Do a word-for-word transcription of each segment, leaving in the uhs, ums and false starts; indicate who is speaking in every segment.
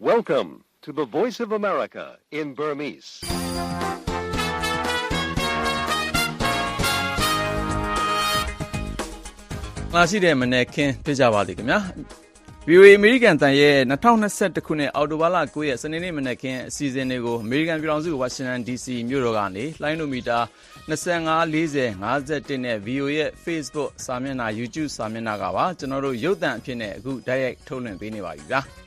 Speaker 1: Welcome to the Voice of America in Burmese.
Speaker 2: ။လာရှိတဲ့မနေ့ခင်းပြကြပါသည်ခင်ဗျာ။ ဗီအိုအေ အမေရိကန်တန်ရဲ့၂၀၂၁ခုနှစ်အောက်တိုဘာလ၉ရက်စနေနေ့မနေ့ခင်းအစီအစဉ်တွေကိုအမေရိကန်ပြည်ထောင်စုဝါရှင်တန် ဒီစီ မြို့တော်ကနေလိုင်းနိုမီတာ၂၅ ၄၀ ၅၁နဲ့ ဗီအိုအေ ရဲ့ Facebook စာမျက်နှာ YouTube စာမျက်နှာကပါကျွန်တော်တို့ရုပ်သံအဖြစ်နဲ့အခုတိုက်ရိုက်ထုတ်လွှင့်ပေးနေပါပြီဗျာ။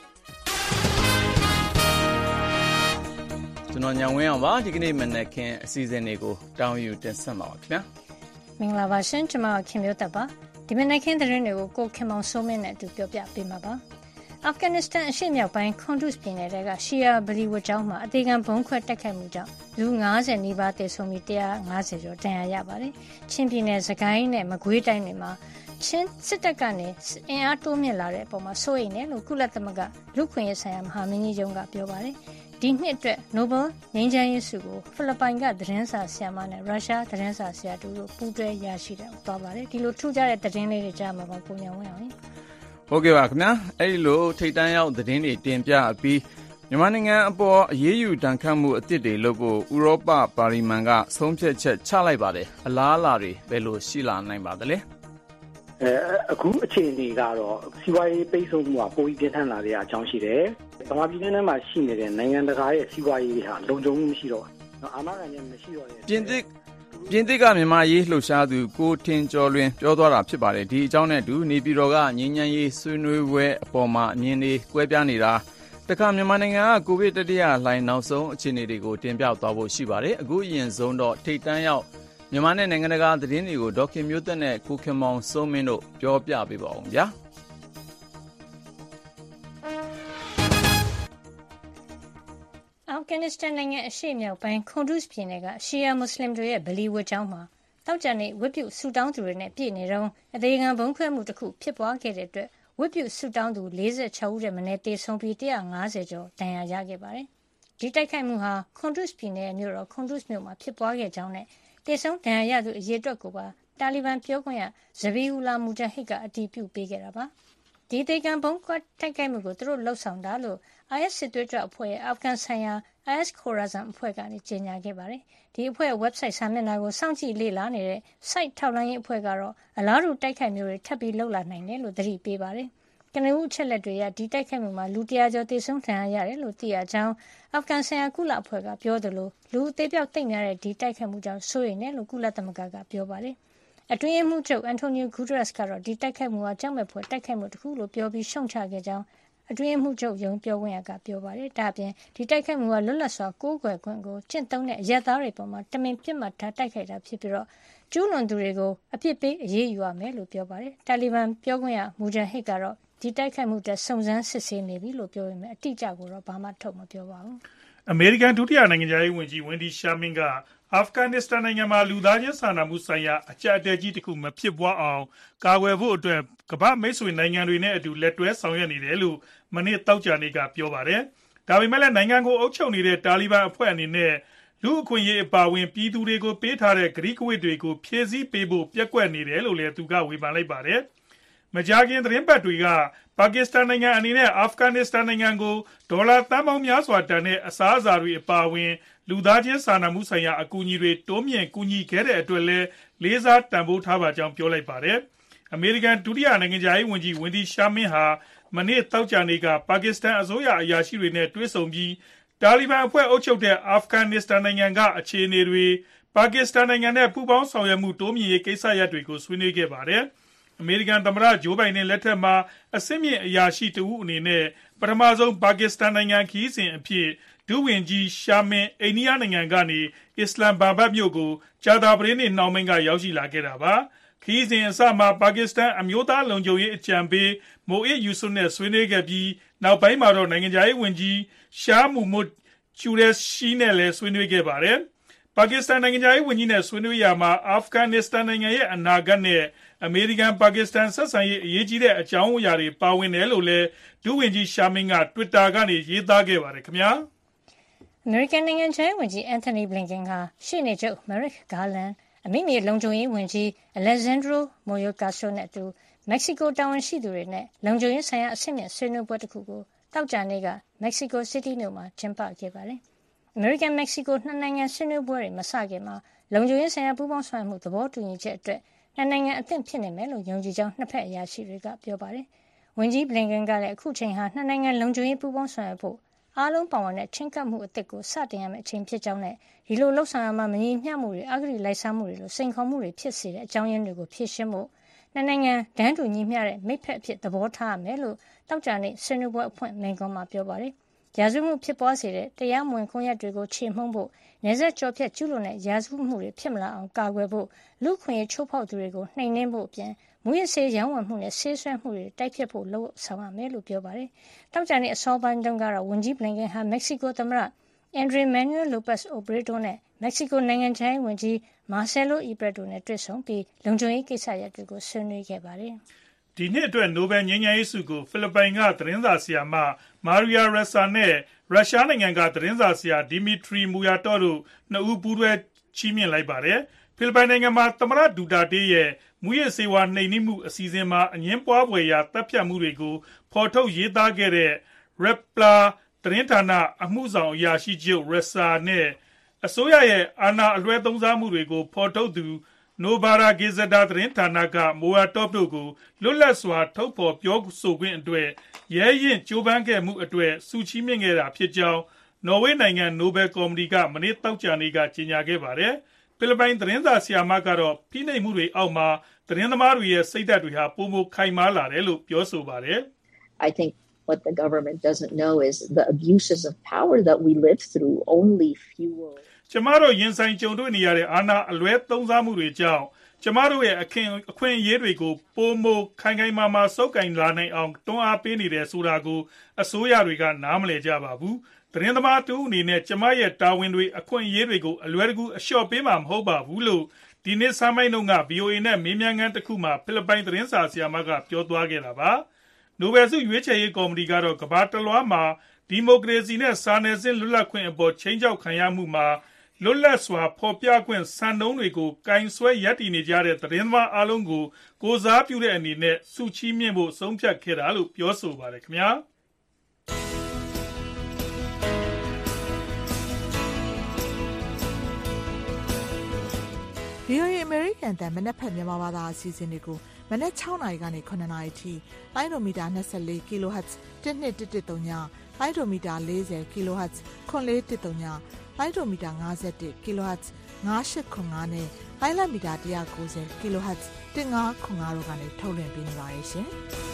Speaker 2: ကျွန်တော်ညောင်ဝင်းအောင်ပါဒီကနေ့မနေ့ခင်းအစီအစဉ်တွေကိုတောင်းယူတင်ဆက်ပါပါခင်ဗျာ
Speaker 3: ။မင်္ဂလာပါရှင်ကျွန်မခင်မျိုးသက်ပါဒီမနေ့ခင်းသတင်းတွေကိုကိုခင်မောင်စိုးမင်းနဲ့အတူပြောပြပေးမှာပါ။အာဖဂန်နစ္စတန်အရှေ့မြောက်ပိုင်းခွန်ဒုစ်ပြည်နယ်ကရှီယာဗလီဝတ်ကျောင်းမှာအသေးခံဘုံခွဲတိုက်ခိုက်မှုကြောင့်လူ၅၀နီးပါးသေဆုံးပြီး၁၅၀ကျော်ဒဏ်ရာရပါတယ်။ချင်းပြည်နယ်စကိုင်းနဲ့မကွေးတိုင်းတွေမှာချင်းစစ်တပ်ကနေအင်အားတိုးမြင့်လာတဲ့အပေါ်မှာစိုးရိမ်တယ်လို့ကုလသမဂ္ဂလူ့ခွင့်ရေးဆိုင်ရာမဟာမင်းကြီးရုံးကပြောပါတယ်။ဒီနှစ်အတွက် Nobel ငြိမ်းချမ်းရေးဆုကိုဖိလစ်ပိုင်ကသတင်းစာဆရာမနဲ့ရုရှားသတင်းစာဆရာတို့ပူးတွဲရရှိတယ်သွားပါတယ်ဒီလိုထူးခြားတဲ့သတင်းလေးတွေကြားမှာပါကိုညောင်ဝင်းအောင်
Speaker 2: ဟုတ်ကဲ့ပါခင်ဗျာအဲ့ဒီလိုထိတ်တန်းရောက်သတင်းတွေတင်ပြပြီးမြန်မာနိုင်ငံအပေါ်အရေးယူတန်ခတ်မှုအသစ်တွေလုပ်ဖို့ဥရောပပါလီမန်ကဆုံးဖြတ်ချက်ချလိုက်ပါတယ်အလားအလာတွေဘယ်လိုရှိလာနိုင်ပါသလဲ
Speaker 4: အဲအခုအချိန်ဒီကတော့စီးပွားရေးပိတ်ဆို့မှုကပိုပြီးပြင်းထန်လာတဲ့အကြောင်းရှိတယ်။ဗမာပြည်ထဲမှာရှိနေတဲ့နိုင်ငံတကာရဲ့စီးပွားရေးတွေဟာလုံခြုံမှုမရှိတော့ဘူး။အာမခံချက်မရှိတော့တဲ့
Speaker 2: ပြင်သစ်ပြင်သစ်ကမြန်မာရေးလှုပ်ရှားသူကိုထင်ကျော်လွင်ပြောသွားတာဖြစ်ပါတယ်။ဒီအကြောင်းနဲ့အတူနေပြည်တော်ကငြိမ်းချမ်းရေးဆွေးနွေးပွဲအပေါ်မှာအမြင်တွေကွဲပြားနေတာတခါမြန်မာနိုင်ငံကကိုဗစ်တတိယလှိုင်းနောက်ဆုံးအခြေအနေတွေကိုတင်ပြသွားဖို့ရှိပါတယ်။အခုအရင်ဆုံးတော့ထိတ်တန်းရောက်မြန်မာနဲ့နိုင်ငံတကာသတင်းတွေကိုဒေါက်ခင်မျိုးသက်နဲ့ကိုခင်မောင်စိုးမင်းတို့ပြောပြပေးပါအောင်ဗျာ
Speaker 3: အာဖဂန်နစ္စတန်နိုင်ငံအရှေ့မြောက်ပိုင်းခွန်ဒုစ်ပြည်နယ်ကရှီယာမွတ်စလင်တွေရဲ့ဗလီဝတ်ကျောင်းမှာတောက်ကြနေဝတ်ပြုဆူတောင်းသူတွေနဲ့ပြည့်နေတော့အသေးခံဘုံခွဲမှုတစ်ခုဖြစ်ပွားခဲ့တဲ့အတွက်ဝတ်ပြုဆူတောင်းသူ၄၆ဦးတဲ့မနေ့တေဆုံးပြီး၁၅၀ကျော်ဒဏ်ရာရခဲ့ပါတယ်ဒီတိုက်ခိုက်မှုဟာခွန်ဒုစ်ပြည်နယ်မြို့တော်ခွန်ဒုစ်မြို့မှာဖြစ်ပွားခဲ့ကြောင်းနဲ့တေဆုံးဒဏ်ရာရသူအရေအတွက်ကိုပါတာလီဘန်ပြောခွင့်ရဇဘီဟူလာမူဂျဟစ်ကအတည်ပြုပေးခဲ့တာပါဒီတေကန်ဘုံကွတ်တိုက်ခိုက်မှုကိုသူတို့လှုပ်ဆောင်တာလို့ အိုင်အက်စ် စစ်သွေးကြွအဖွဲ့ရဲ့အာဖဂန်ဆိုင်ရာ အိုင်အက်စ် Khorasan အဖွဲ့ကနေကြေညာခဲ့ပါတယ်ဒီအဖွဲ့ရဲ့ website စာမျက်နှာကိုစောင့်ကြည့်လေ့လာနေတဲ့ site ထောက်လှမ်းရေးအဖွဲ့ကတော့အလားတူတိုက်ခိုက်မျိုးတွေထပ်ပြီးလှုပ်လာနိုင်တယ်လို့သတိပေးပါတယ်ကနဦးအချက်လက်တွေအရဒီတိုက်ခိုက်မှုမှာလူ၁၀၀ကျော်သေဆုံးဒဏ်ရာရတယ်လို့သိရကြောင်းအာဖဂန်ဆိုင်ရာကုလအဖွဲ့ကပြောသလိုလူအသေးပြောက်သိပ်များတဲ့ဒီတိုက်ခိုက်မှုကြောင့်စိုးရိမ်တယ်လို့ကုလသမဂ္ဂကပြောပါတယ်အတွင်းရေးမှူးချုပ်အန်တိုနီယိုဂူဒရက်စ်ကတော့ဒီတိုက်ခိုက်မှုဟာကြောက်မဲ့ဖွယ်တိုက်ခိုက်မှုတစ်ခုလို့ပြောပြီးရှုံချခဲ့ကြောင်းအတွင်းရေးမှူးချုပ်ရုံးပြောခွင့်ရကပြောပါတယ်ဒါအပြင်ဒီတိုက်ခိုက်မှုကလွတ်လပ်စွာကိုးကွယ်ခွင့်ကိုကျင့်သုံးတဲ့အရက်သားတွေပေါ်မှာတမင်ပြစ်မှတ်ထားတိုက်ခိုက်တာဖြစ်ပြီးတော့ကျူးလွန်သူတွေကိုအပြစ်ပေးအရေးယူရမယ်လို့ပြောပါတယ်တာလီဘန်ပြောခွင့်ရမူဂျဟစ်ကတော့ဒီတိုက်ခိုက်မှုတဲ့စုံစမ်းစစ်ဆေးနေပြီလို့ပြောပေမဲ့အတိအကျကိုတော့ဘာမှထုတ်မပြောပါဘူး
Speaker 5: အမေရိကန်ဒုတိယနိုင်ငံခြားရေးဝန်ကြီးဝင်ဒီရှာမင်းကအာဖဂန်နစ္စတန်နိုင်ငံမှာလူသားချင်းစာနာမှုဆိုင်ရာအကြအတဲကြီးတစ်ခုမဖြစ်ပွားအောင်ကာကွယ်ဖို့အတွက်ကမ္ဘာမိတ်ဆွေနိုင်ငံတွေနဲ့အတူလက်တွဲဆောင်ရွက်နေတယ်လို့မနေ့တောက်ကြနေ့ကပြောပါတယ်။ဒါပေမဲ့လည်းနိုင်ငံကိုအုပ်ချုပ်နေတဲ့တာလီဘန်အဖွဲ့အနေနဲ့လူအခွင့်အရေးအပါအဝင်ပြည်သူတွေကိုပေးထားတဲ့ဂရိကဝတ်တွေကိုဖြည့်ဆည်းပေးဖို့ပြက်ကွက်နေတယ်လို့လည်းသူကဝေဖန်လိုက်ပါတယ်။မကြာခင်သတင်းပတ်တွေကပါကစ္စတန်နိုင်ငံအနေနဲ့အာဖဂန်နစ္စတန်နိုင်ငံကိုဒေါ်လာသန်းပေါင်းများစွာတန်တဲ့အစားအစာတွေအပါအဝင်လူသားချင်းစာနာမှုဆိုင်ရာအကူအညီတွေတိုးမြင့်ကူညီခဲ့တဲ့အတွက်လည်းလေးစားတန်ဖိုးထားပါကြောင်းပြောလိုက်ပါတယ်။အမေရိကန်ဒုတိယနိုင်ငံခြားရေးဝန်ကြီးဝင်ဒီရှာမင်းဟာမနေ့တောက်ကြနေ့ကပါကစ္စတန်အစိုးရအရာရှိတွေနဲ့တွေ့ဆုံပြီးတာလီဘန်အဖွဲ့အုပ်ချုပ်တဲ့အာဖဂန်နစ္စတန်နိုင်ငံကအခြေအနေတွေပါကစ္စတန်နိုင်ငံနဲ့ပူးပေါင်းဆောင်ရွက်မှုတိုးမြင့်ရေးကိစ္စရပ်တွေကိုဆွေးနွေးခဲ့ပါတယ်။အမေရိကန်သမ္မတဂျိုးဘိုင်ဒန်လက်ထက်မှာအဆင့်မြင့်အရာရှိတဦးအနေနဲ့ပထမဆုံးပါကစ္စတန်နိုင်ငံခီးစဉ်အဖြစ်ဒုဝန်ကြီးရှာမင်းအိန္ဒိယနိုင်ငံကနေအစ္စလမ်ဘာဘတ်မြို့ကိုကြာသပတေးနေ့နှောင်းပိုင်းကရောက်ရှိလာခဲ့တာပါခီးစဉ်အစမှာပါကစ္စတန်အမျိုးသားလုံခြုံရေးအကြံပေးမိုအစ်ယူဆုနဲ့ဆွေးနွေးခဲ့ပြီးနောက်ပိုင်းမှာတော့နိုင်ငံခြားရေးဝန်ကြီးရှာမူမွတ်ချူရက်ရှိနဲ့လည်းဆွေးနွေးခဲ့ပါတယ်ပါကစ္စတန်နိုင်ငံခြားရေးဝန်ကြီးနဲ့ဆွေးနွေးရာမှာအာဖဂန်နစ္စတန်နိုင်ငံရဲ့အနာဂတ်နဲ့အမေရိကန်ပါကစ္စတန်ဆက်ဆံရေးအရေးကြီးတဲ့အကြောင်းအရာတွေပါဝင်တယ်လို့လည်းဒုဝန်ကြီးရှာမင်းက Twitter ကနေရေးသားခဲ့ပါတယ်ခင်ဗျာ
Speaker 3: အမေရိကန်နိုင်ငံခြားရေးဝန်ကြီးအန်ထိုနီဘလင်ကန်ဟာရှေ့နေချုပ်မရက်ဂါလန်အမိမြေလုံခြုံရေးဝန်ကြီးအလက်ဇန်ဒရိုမိုယိုကာဆိုနဲ့အတူမက္ကဆီကိုတာဝန်ရှိသူတွေနဲ့လုံခြုံရေးဆိုင်ရာအဆင့်မြင့်ဆွေးနွေးပွဲတစ်ခုကိုတောက်ကြနေ့ကမက္ကဆီကိုစီးတီးမြို့မှာကျင်းပခဲ့ပါတယ်။ အမေရိကန်-မက္ကဆီကိုနှစ်နိုင်ငံဆွေးနွေးပွဲတွေမစခင်မှာလုံခြုံရေးဆိုင်ရာပူးပေါင်းဆောင်ရွက်မှုသဘောတူညီချက်အတွက်နှစ်နိုင်ငံအသင့်ဖြစ်နေမယ်လို့ယုံကြည်ကြောင်းနှစ်ဖက်အရာရှိတွေကပြောပါတယ်။ဝန်ကြီးဘလင်ကန်ကလည်းအခုချိန်ဟာနှစ်နိုင်ငံလုံခြုံရေးပူးပေါင်းဆောင်ရွက်ဖို့အားလုံးပါဝင်တဲ့ချင်းကပ်မှုအသစ်ကိုစတင်ရမယ့်အချိန်ဖြစ်ကြောင်းနဲ့ဒီလိုလှုပ်ဆောင်ရမှာမညီမျှမှုတွေအဂတိလိုက်စားမှုတွေလိုစိန်ခေါ်မှုတွေဖြစ်စေတဲ့အကြောင်းရင်းတွေကိုဖြေရှင်းဖို့နှစ်နိုင်ငံဒန်းတူညီမျှတဲ့မိတ်ဖက်အဖြစ်သဘောထားရမယ်လို့တောက်ကြနေ့ဆွေးနွေးပွဲအဖွင့်မိန့်ခွန်းမှာပြောပါတယ်။ရာဇဝတ်မှုဖြစ်ပွားစေတဲ့တရားမဝင်ကွန်ရက်တွေကိုခြေမှုန်းဖို့နယ်စပ်ကျော်ဖြတ်ကျူးလွန်တဲ့ရာဇဝတ်မှုတွေဖြစ်မလာအောင်ကာကွယ်ဖို့လူ့ခွင့်ရေးချိုးဖောက်သူတွေကိုနှိမ်နင်းဖို့အပြင်မူရစေရောင်းဝယ်မှုနဲ့ဆေးဆွဲမှုတွေတိုက်ဖျက်ဖို့လှုံ့ဆော်ရမယ်လို့ပြောပါတယ်။တောက်ကြနေ့အစောပိုင်းတုန်းကတော့ဝန်ကြီးဘလင်ကန်ဟာမက္ကဆီကိုသမ္မတအန်ဒရီမန်နျူယ်လိုပက်အိုဘရေတိုနဲ့မက္ကဆီကိုနိုင်ငံခြားရေးဝန်ကြီးမာဆယ်လိုအီဘရက်တိုနဲ့တွေ့ဆုံပြီးလုံခြုံရေးကိစ္စရပ်တွေကိုဆွေးနွေးခဲ့ပါတယ်
Speaker 5: ။ဒီနှစ်အတွက်နိုဘယ်ငြိမ်းချမ်းရေးဆုကိုဖိလစ်ပိုင်ကသတင်းစာဆရာမမာရီယာရက်ဆာနဲ့ရုရှားနိုင်ငံကသတင်းစာဆရာဒီမီထရီမူယာတော့တို့နှစ်ဦးပူးတွဲချီးမြှင့်လိုက်ပါတယ်။ဖိလစ်ပိုင်နိုင်ငံမှာသမ္မတဒူတာတေးရဲ့မူရစေဝါနှိမ်နင်းမှုအစီအစဉ်မှာအငင်းပွားဖွယ်ရာတပ်ဖြတ်မှုတွေကိုဖော်ထုတ်ရေးသားခဲ့တဲ့ Rappler သတင်းဌာနအမှုဆောင်အရာရှိချုပ်ရက်ဆာနဲ့အစိုးရရဲ့အာဏာအလွဲသုံးစားမှုတွေကိုဖော်ထုတ်သူနိုဘာရာဂေဇတာသတင်းဌာနကမိုယာတော့တို့ကိုလွတ်လပ်စွာထုတ်ဖော်ပြောဆိုခွင့်အတွက်ရဲရင်ကြိုးပမ်းခဲ့မှုအတွက်ဆုချီးမြှင့်ခဲ့တာဖြစ်ကြောင်းနော်ဝေနိုင်ငံနိုဘယ်ကော်မတီကမနေ့တောက်ကြနေ့ကကြေညာခဲ့ပါတယ်။ဖိလစ်ပိုင်သတင်းစာဆရာမကတော့ဖိနှိပ်မှုတွေအောက်မှာသတင်းသမားတွေရဲ့စိတ်ဓာတ်တွေဟာပိုမိုခိုင်မာလာတယ်လို့ပြောဆိုပါတယ်။
Speaker 6: I think what the government doesn't know is the abuses of power that we live through only fuel
Speaker 5: ကျမတို့ရင်ဆိုင်ကြုံတွေ့နေရတဲ့အာဏာအလွဲသုံးစားမှုတွေကြောင့်ကျမတို့ရဲ့အခင်အခွင့်အရေးတွေကိုပိုမိုခိုင်ခိုင်မာမာစုပ်ကိုင်လာနိုင်အောင်တွန်းအားပေးနေတယ်ဆိုတာကိုအစိုးရတွေကနားမလည်ကြပါဘူး။သတင်းသမားတူအနေနဲ့ကျမရဲ့တာဝန်တွေအခွင့်အရေးတွေကိုအလွယ်တကူအလျှော့ပေးမှာမဟုတ်ပါဘူးလို့ဒီနေ့ဆမ်းပိုင်းတုန်းက ဗွီအိုအေ နဲ့မေးမြန်းခန်းတစ်ခုမှာဖိလစ်ပိုင်သတင်းစာဆရာမကပြောသွားခဲ့တာပါ။နိုဘယ်ဆုရွေးချယ်ရေးကော်မတီကတော့ကမ္ဘာတလွှားမှာဒီမိုကရေစီနဲ့စာနယ်ဇင်းလွတ်လပ်ခွင့်အပေါ်ချိန်ချောက်ခံရမှုမှာလွတ်လပ်စွာဖော်ပြခွင့်စံနှုန်းတွေကိုကင်ဆွဲရပ်တည်နေကြတဲ့သတင်းသမားအားလုံးကိုကိုးစားပြုတဲ့အနေနဲ့ဆုချီးမြှင့်ဖို့ဆုံးဖြတ်ခဲ့တာလို့ပြောဆိုပါတယ်ခင်ဗျာ
Speaker 7: ။ ဗီအိုအေ American တန်မနက်ဖက်မြန်မာဘာသာအစီအစဉ်တွေကိုမနက်၆နာရီကနေခုနှစ်နာရီထိလိုင်းဒိုမီတာ၂၄ kHz တစ်နှစ်တစ်တစ်သုံးညလိုင်းဒိုမီတာ၄၀ kHz ခွန်လေးတစ်သုံးညလိုင်းဒိုမီတာ၅၁ kHz ၅၈ခွန်၅နဲ့လိုင်းလမီတာ၁၉၀ kHz ၁၅ခွန်၅တို့ကနေထုတ်လွှင့်ပေးနေပါတယ်ရှင်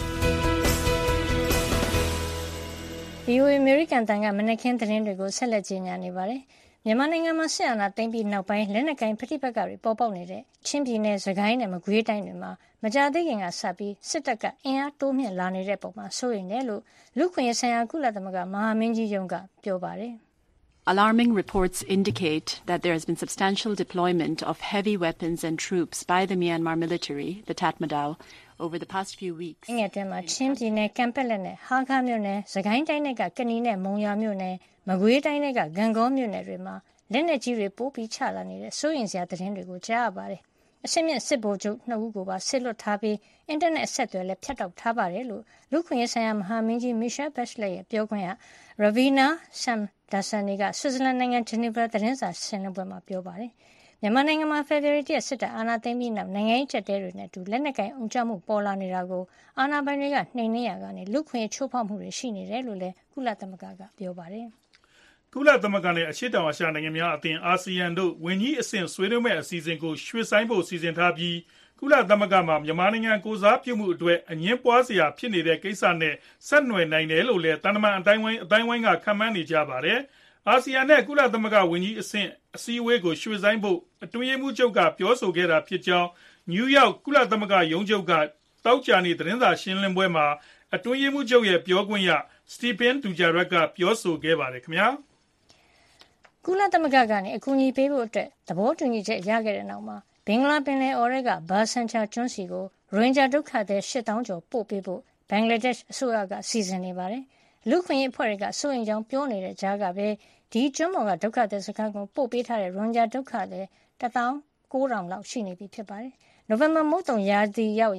Speaker 3: ။ ဗီအိုအေ American တန်ကမနက်ခင်းသတင်းတွေကိုဆက်လက်ကြီးညာနေပါတယ်။မြန်မာနိုင်ငံမှာဆက်အာဏာသိမ်းပြီးနောက်ပိုင်းလက်နက်ကိုင်ပဋိပက္ခတွေပေါ်ပေါက်နေတဲ့ချင်းပြည်နယ်၊စကိုင်းနဲ့မကွေးတိုင်းတွေမှာမကြာသေးခင်ကစပြီးစစ်တပ်ကအင်အားတိုးမြင့်လာနေတဲ့ပုံမှာစိုးရိမ်တယ်လို့လူ့ခွင့်ရေးဆိုင်ရာကုလသမဂ္ဂမဟာမင်းကြီးရုံးကပြောပါတယ်။
Speaker 8: Alarming reports indicate that there has been substantial deployment of heavy weapons and troops by the Myanmar military, the Tatmadaw, over the past few weeks.
Speaker 3: ငယ်တွင်မှာချင်းပြည်နယ်ကံပက်လက်နဲ့ဟာခါမြို့နယ်၊စကိုင်းတိုင်းကကနီနဲ့မုံရွာမြို့နယ်၊မကွေးတိုင်းကဂံကောမြို့နယ်တွေမှာလက်နက်ကြီးတွေပိုးပြီးချလာနေတဲ့စိုးရိမ်စရာသတင်းတွေကိုကြားရပါတယ်။အစင်းမြင့်စစ်ဗိုလ်ချုပ်နှစ်ဦးကိုပါဆစ်လွတ်ထားပြီးအင်တာနက်အဆက်အသွယ်လည်းဖြတ်တောက်ထားပါတယ်လို့လူ့ခွင့်ရေးဆိုင်ရာမဟာမင်းကြီး Michelle Bachelet ရဲ့ပြောခွင့်ရ Ravina Shamdasani ကဆွစ်ဇာလန်နိုင်ငံဂျနီဗာသတင်းစာရှင်းလင်းပွဲမှာပြောပါတယ်။မြန်မာနိုင်ငံမှာဖေဖော်ဝါရီလစစ်တပ်အာဏာသိမ်းပြီးနောက်နိုင်ငံရေးကျပ်တဲတွေနဲ့အတူလက်နက်ကိုင်အုံကြွမှုပေါ်လာနေတာကိုအာဏာပိုင်တွေကနှိမ်နင်းရကနေလူ့ခွင့်ရေးချိုးဖောက်မှုတွေရှိနေတယ်လို့လည်းကုလသမဂ္ဂကပြောပါတယ်
Speaker 5: ။ကုလသမဂ္ဂနဲ့အရှေ့တောင်အာရှနိုင်ငံများအသင်းအာဆီယံတို့ဝန်ကြီးအဆင့်ဆွေးနွေးမဲ့အစီအစဉ်ကိုရွှေ့ဆိုင်းဖို့စီစဉ်ထားပြီးကုလသမဂ္ဂမှာမြန်မာနိုင်ငံကိုစားပြုမှုအတွက်အငင်းပွားစရာဖြစ်နေတဲ့ကိစ္စနဲ့ဆက်နွယ်နိုင်တယ်လို့လည်းတန်တမန်အတိုင်းဝိုင်းအတိုင်းဝိုင်းကခန့်မှန်းနေကြပါတယ်။အာဆီယံနဲ့ကုလသမဂ္ဂဝန်ကြီးအဆင့်အစည်းအဝေးကိုရွှေ့ဆိုင်းဖို့အတွင်းရေးမှူးချုပ်ကပြောဆိုခဲ့တာဖြစ်ကြောင်းနယူးယောက်ကုလသမဂ္ဂရုံးချုပ်ကတောက်ကြနေသတင်းစာရှင်းလင်းပွဲမှာအတွင်းရေးမှူးချုပ်ရဲ့ပြောခွင့်ရစတီဖင်ဒူဂျာရက် ကပြောဆိုခဲ့ပါတယ်ခင်ဗျာ
Speaker 3: ။ကုလသမဂ္ဂကနေအကူအညီပေးဖို့အတွက်သဘောတူညီချက်ရခဲ့တဲ့နောက်မှာဘင်္ဂလားပင်လယ်အော်ရဲကဘာဆန်ချာကျွန်းစီကိုရိုဟင်ဂျာဒုက္ခသည်ရှစ်သောင်းကျော်ပို့ပေးဖို့ဘင်္ဂလားဒေ့ရှ်အစိုးရကစီစဉ်နေပါတယ်။လူ့ခွင့်ရေးအဖွဲ့တွေကစိုးရိမ်ကြောင်းပြောနေတဲ့ကြားကပဲဒီကျွန်းပေါ်ကဒုက္ခသည်စခန်းကိုပို့ပေးထားတဲ့ရိုဟင်ဂျာဒုက္ခသည်တစ်သောင်းကိုးထောင်လောက်ရှိနေပြီဖြစ်ပါတယ်။နိုဝင်ဘာမုတ်တုံရာသီရောက်ရင်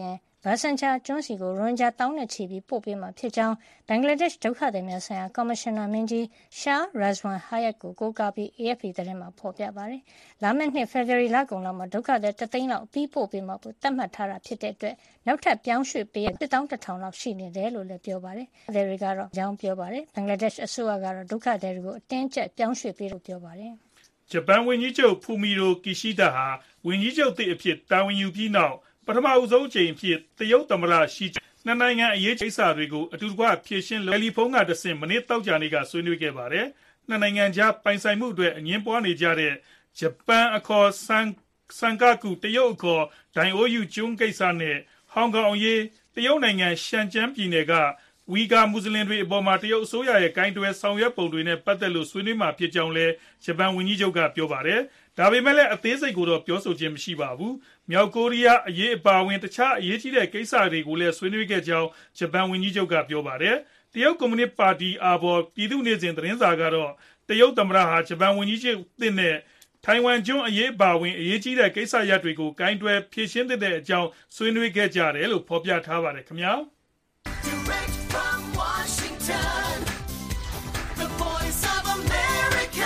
Speaker 3: ဘာဆန်ချာကျွန်းစီကိုရွန်ဂျာတောင်းနဲ့ချီပြီးပို့ပေးမှာဖြစ်ကြောင်းဘင်္ဂလားဒေ့ရှ်ဒုက္ခသည်များဆိုင်ရာကော်မရှင်နာမင်းကြီးရှာရာဇဝန်ဟာယတ်ကိုကိုးကားပြီး A F P သတင်းမှာဖော်ပြပါတယ်။လာမယ့်နှစ်ဖေဖော်ဝါရီလကုန်လောက်မှာဒုက္ခသည်တသိန်းလောက်ပြီးပို့ပေးမှာကိုသတ်မှတ်ထားတာဖြစ်တဲ့အတွက်နောက်ထပ်ပြောင်းရွှေ့ပေးရတစ်တောင်းတစ်ထောင်လောက်ရှိနေတယ်လို့လည်းပြောပါတယ်။အဲဒီတွေကတော့အကြောင်းပြောပါတယ်။ဘင်္ဂလားဒေ့ရှ်အစိုးရကတော့ဒုက္ခသည်တွေကိုအတင်းကျပ်ပြောင်းရွှေ့ပေးလို့ပြောပါတယ်
Speaker 5: ။ဂျပန်ဝန်ကြီးချုပ်ဖူမီရိုကီရှိဒါဟာဝန်ကြီးချုပ်သစ်အဖြစ်တာဝန်ယူပြီးနောက်ပထမအဆုံးအကြိမ်အဖြစ်တရုတ်သမ္မတရှီနှစ်နိုင်ငံအရေးကိစ္စတွေကိုအတူတကွဖြေရှင်းတယ်လီဖုန်းကတဆင့်မနေ့တောက်ကြနေ့ကဆွေးနွေးခဲ့ပါတယ်။နှစ်နိုင်ငံကြားပိုင်ဆိုင်မှုအတွက်အငင်းပွားနေကြတဲ့ဂျပန်အခေါ်ဆန်ဆန်ကာကူတရုတ်အခေါ်ဒိုင်အိုယူကျွန်းကိစ္စနဲ့ဟောင်ကောင်အရေးတရုတ်နိုင်ငံရှန်ကျန်းပြည်နယ်ကဝီဂါမွတ်စလင်တွေအပေါ်မှာတရုတ်အစိုးရရဲ့ကိုင်းတွယ်ဆောင်ရွက်ပုံတွေနဲ့ပတ်သက်လို့ဆွေးနွေးမှာဖြစ်ကြောင်းလည်းဂျပန်ဝန်ကြီးချုပ်ကပြောပါတယ်။ဒါပေမဲ့လည်းအသေးစိတ်ကိုတော့ပြောဆိုခြင်းမရှိပါဘူး။မြောက်ကိုရီးယားအရေးအပါအဝင်တခြားအရေးကြီးတဲ့ကိစ္စတွေကိုလည်းဆွေးနွေးခဲ့ကြောင်းဂျပန်ဝန်ကြီးချုပ်ကပြောပါတယ်။တရုတ်ကွန်မြူနစ်ပါတီအာဘော်ပြည်သူ့နေ့စဉ်သတင်းစာကတော့တရုတ်သမ္မတဟာဂျပန်ဝန်ကြီးချုပ်သစ်နဲ့ထိုင်ဝမ်ကျွန်းအရေးအပါအဝင်အရေးကြီးတဲ့ကိစ္စရပ်တွေကိုကိုင်းတွယ်ဖြေရှင်းတဲ့အကြောင်းဆွေးနွေးခဲ့ကြတယ်လို့ဖော်ပြထားပါတယ်ခင်ဗျာ။ Direct from Washington, the voice of America,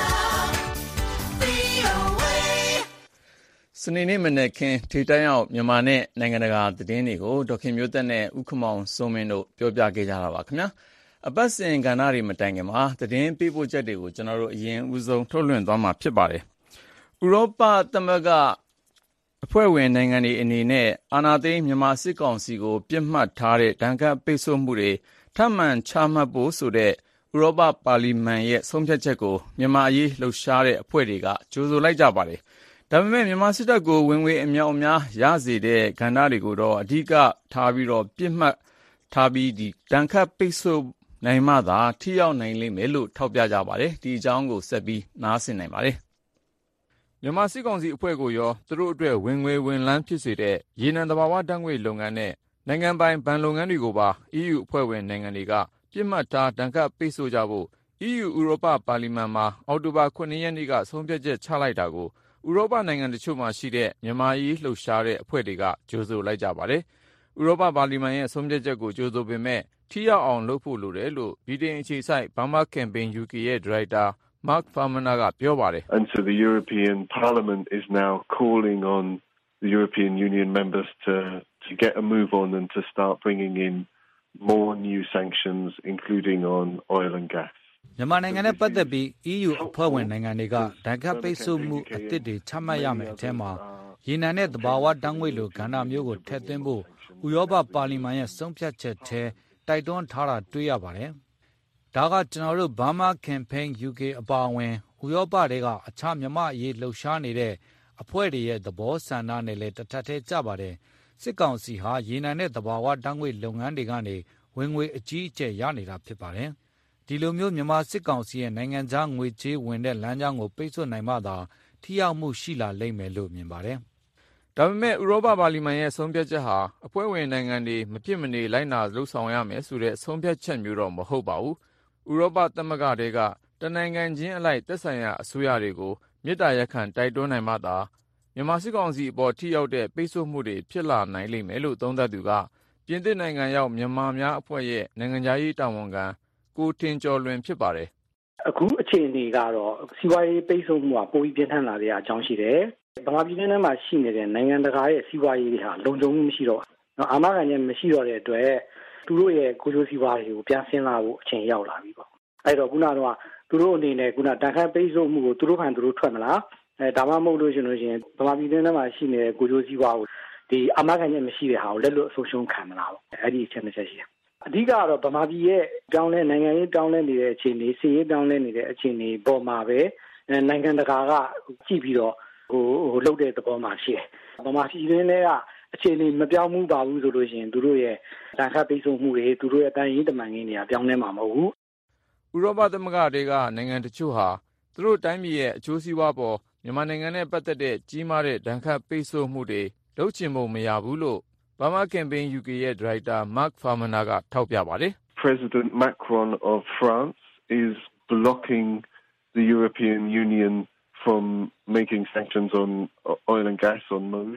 Speaker 5: V O A
Speaker 2: စနေနေ့မနေ့ခင်ထိတိုင်းအောင်မြန်မာနဲ့နိုင်ငံတကာသတင်းတွေကိုဒေါခင်မျိုးသက်နဲ့ဥက္ကမောင်စိုးမင်းတို့ပြောပြခဲ့ကြတာပါခင်ဗျာအပတ်စဉ်ကဏ္ဍတွေမတိုင်ခင်မှာသတင်းပေးပို့ချက်တွေကိုကျွန်တော်တို့အရင်ဦးဆုံးထုတ်လွှင့်သွားမှာဖြစ်ပါတယ်ဥရောပသမဂ္ဂအဖွဲ့ဝင်နိုင်ငံတွေအနေနဲ့အာဏာသိမ်းမြန်မာစစ်ကောင်စီကိုပြစ်မှတ်ထားတဲ့ဒဏ်ခတ်ပိတ်ဆို့မှုတွေထပ်မံချမှတ်ဖို့ဆိုတဲ့ဥရောပပါလီမန်ရဲ့ဆုံးဖြတ်ချက်ကိုမြန်မာအရေးလှုပ်ရှားတဲ့အဖွဲ့တွေကကြိုဆိုလိုက်ကြပါတယ်။ဒါပေမဲ့မြန်မာစစ်တပ်ကိုဝင်ငွေအမြောက်အများရစေတဲ့ကဏ္ဍတွေကိုတော့အဓိကထားပြီးတော့ပြစ်မှတ်ထားပြီးဒီဒဏ်ခတ်ပိတ်ဆို့နိုင်မှသာထိရောက်နိုင်လိမ့်မယ်လို့ထောက်ပြကြပါတယ်။ဒီအကြောင်းကိုဆက်ပြီးနားဆင်နိုင်ပါတယ်။မြန်မာစစ်ကောင်စီအဖွဲ့ကိုရောသူတို့အတွက်ဝင်ငွေဝင်လန်းဖြစ်စေတဲ့ရေနံသဘာဝဓာတ်ငွေ့လုပ်ငန်းနဲ့နိုင်ငံပိုင်ဘဏ်လုပ်ငန်းတွေကိုပါ E U အဖွဲ့ဝင်နိုင်ငံတွေကပြစ်မှတ်ထားဒဏ်ခတ်ပိတ်ဆို့ကြဖို့ E U ဥရောပပါလီမန်မှာအောက်တိုဘာခုနှစ်ရက်နေ့ကဆုံးဖြတ်ချက်ချလိုက်တာကိုဥရောပနိုင်ငံတချို့မှာရှိတဲ့မြန်မာရေးလှုပ်ရှားတဲ့အဖွဲ့တွေကကြိုဆိုလိုက်ကြပါတယ်။ဥရောပပါလီမန်ရဲ့ဆုံးဖြတ်ချက်ကိုကြိုဆိုပေမဲ့ထိရောက်အောင်လုပ်ဖို့လိုတယ်လို့ဗြိတိန်အခြေစိုက် Burma Campaign U K ရဲ့ဒါရိုက်တာMark Farmaner ကပြောပါတယ်။
Speaker 9: And so the European Parliament is now calling on the European Union members to to get a move on and to start bringing in more new sanctions including on oil and gas.
Speaker 10: မြန်မာနိုင်ငံနဲ့ပတ်သက်ပြီး E U အဖွဲ့ဝင်နိုင်ငံတွေကဒဏ်ခတ်ပိတ်ဆို့မှုအသစ်တွေချမှတ်ရမယ်အထက်မှာရေနံနဲ့သဘာဝဓာတ်ငွေ့လိုကဏ္ဍမျိုးကိုထည့်သွင်းဖို့ဥရောပပါလီမန်ရဲ့ဆုံးဖြတ်ချက်ထဲတိုက်တွန်းထားတာတွေ့ရပါတယ်။ဒါကကျွန်တော်တို့ Burma Campaign U K အပါအဝင်ဥရောပတွေကအခြားမြန်မာအရေးလှုပ်ရှားနေတဲ့အဖွဲ့တွေရဲ့သဘောဆန္ဒနဲ့လည်းတထက်ထဲကျပါတယ်။စစ်ကောင်စီဟာရေနံနဲ့သဘာဝဓာတ်ငွေ့လုပ်ငန်းတွေကနေဝင်ငွေအကြီးအကျယ်ရနေတာဖြစ်ပါတယ်။ဒီလိုမျိုးမြန်မာစစ်ကောင်စီရဲ့နိုင်ငံခြားငွေကြေးဝင်တဲ့လမ်းကြောင်းကိုပိတ်ဆို့နိုင်မှသာထိရောက်မှုရှိလာလိမ့်မယ်လို့မြင်ပါတယ်
Speaker 2: ။ဒါပေမဲ့ဥရောပပါလီမန်ရဲ့ဆုံးဖြတ်ချက်ဟာအဖွဲ့ဝင်နိုင်ငံတွေမဖြစ်မနေလိုက်နာလှုပ်ဆောင်ရမယ်ဆိုတဲ့ဆုံးဖြတ်ချက်မျိုးတော့မဟုတ်ပါဘူး။ဥရောပသမဂ္ဂတွေကတနိုင်ငံချင်းအလိုက်သက်ဆိုင်ရာအစိုးရတွေကိုမေတ္တာရပ်ခံတိုက်တွန်းနိုင်မှသာမြန်မာစစ်ကောင်စီအပေါ်ထိရောက်တဲ့ပိတ်ဆို့မှုတွေဖြစ်လာနိုင်လိမ့်မယ်လို့သုံးသပ်သူကပြင်သစ်နိုင်ငံရောက်မြန်မာများအဖွဲ့ရဲ့နိုင်ငံခြားရေးတာဝန်ခံကိုထင်ကျော်လွင်ဖြစ်ပါတယ်
Speaker 4: ။အခုအချိန်ဒီကတော့စီးပွားရေးပိတ်ဆို့မှုကပိုပြီးပြင်းထန်လာတဲ့အကြောင်းရှိတယ်။ဗမာပြည်ထဲမှာရှိနေတဲ့နိုင်ငံတကာရဲ့စီးပွားရေးတွေဟာလုံခြုံမှုမရှိတော့ဘူး။အာမခံချက်မရှိတော့တဲ့အတွက်သူတို့ရဲ့ကိုချိုးစီးပွားတွေကိုပြန်ဆင်းလာဖို့အချိန်ရောက်လာပြီပေါ့။အဲ့တော့ခုနကတော့သူတို့အနေနဲ့ခုနတန်ခမ်းပိတ်ဆို့မှုကိုသူတို့ခံသူတို့ထွက်မလား။အဲဒါမှမဟုတ်လို့ရှိလို့ရှိရင်ဗမာပြည်ထဲမှာရှိနေတဲ့ကိုချိုးစီးပွားကိုဒီအာမခံချက်မရှိတဲ့ဟာကိုလက်လွတ်အဆုံးရှုံးခံမလားပေါ့။အဲ့ဒီအချက်တစ်ချက်ရှိတယ်။အဓိကတော့ဗမာပြည်ရဲ့ပြောင်းလဲနိုင်ငံရေးပြောင်းလဲနေတဲ့အခြေအနေစီးရေးပြောင်းလဲနေတဲ့အခြေအနေပေါ်မှာပဲနိုင်ငံတကာကကြည့်ပြီးတော့ဟိုဟိုလှုပ်တဲ့သဘောမှရှိတယ်။ဗမာပြည်တွင်းတွေကအခြေအနေမပြောင်းမှုပါဘူးဆိုလို့ရှိရင်သူတို့ရဲ့တန်ခတ်ပိတ်ဆို့မှုတွေသူတို့ရဲ့တန်ရင်တမန်ရင်းတွေကပြောင်းလဲမှာမဟုတ်ဘူး
Speaker 2: ။ဥရောပသမဂ္ဂတွေကနိုင်ငံတချို့ဟာသူတို့တိုင်းပြည်ရဲ့အကျိုးစီးပွားပေါ်မြန်မာနိုင်ငံနဲ့ပတ်သက်တဲ့ကြီးမားတဲ့ဒဏ်ခတ်ပိတ်ဆို့မှုတွေလုပ်ချင်ဖို့မရဘူးလို့Burma Campaign U K ရဲ့ဒါရိုက်တာ Mark Farmaner ကထောက်ပြပါတယ်
Speaker 9: ။ President Macron of France is blocking the European Union from making sanctions on oil and gas on Moj.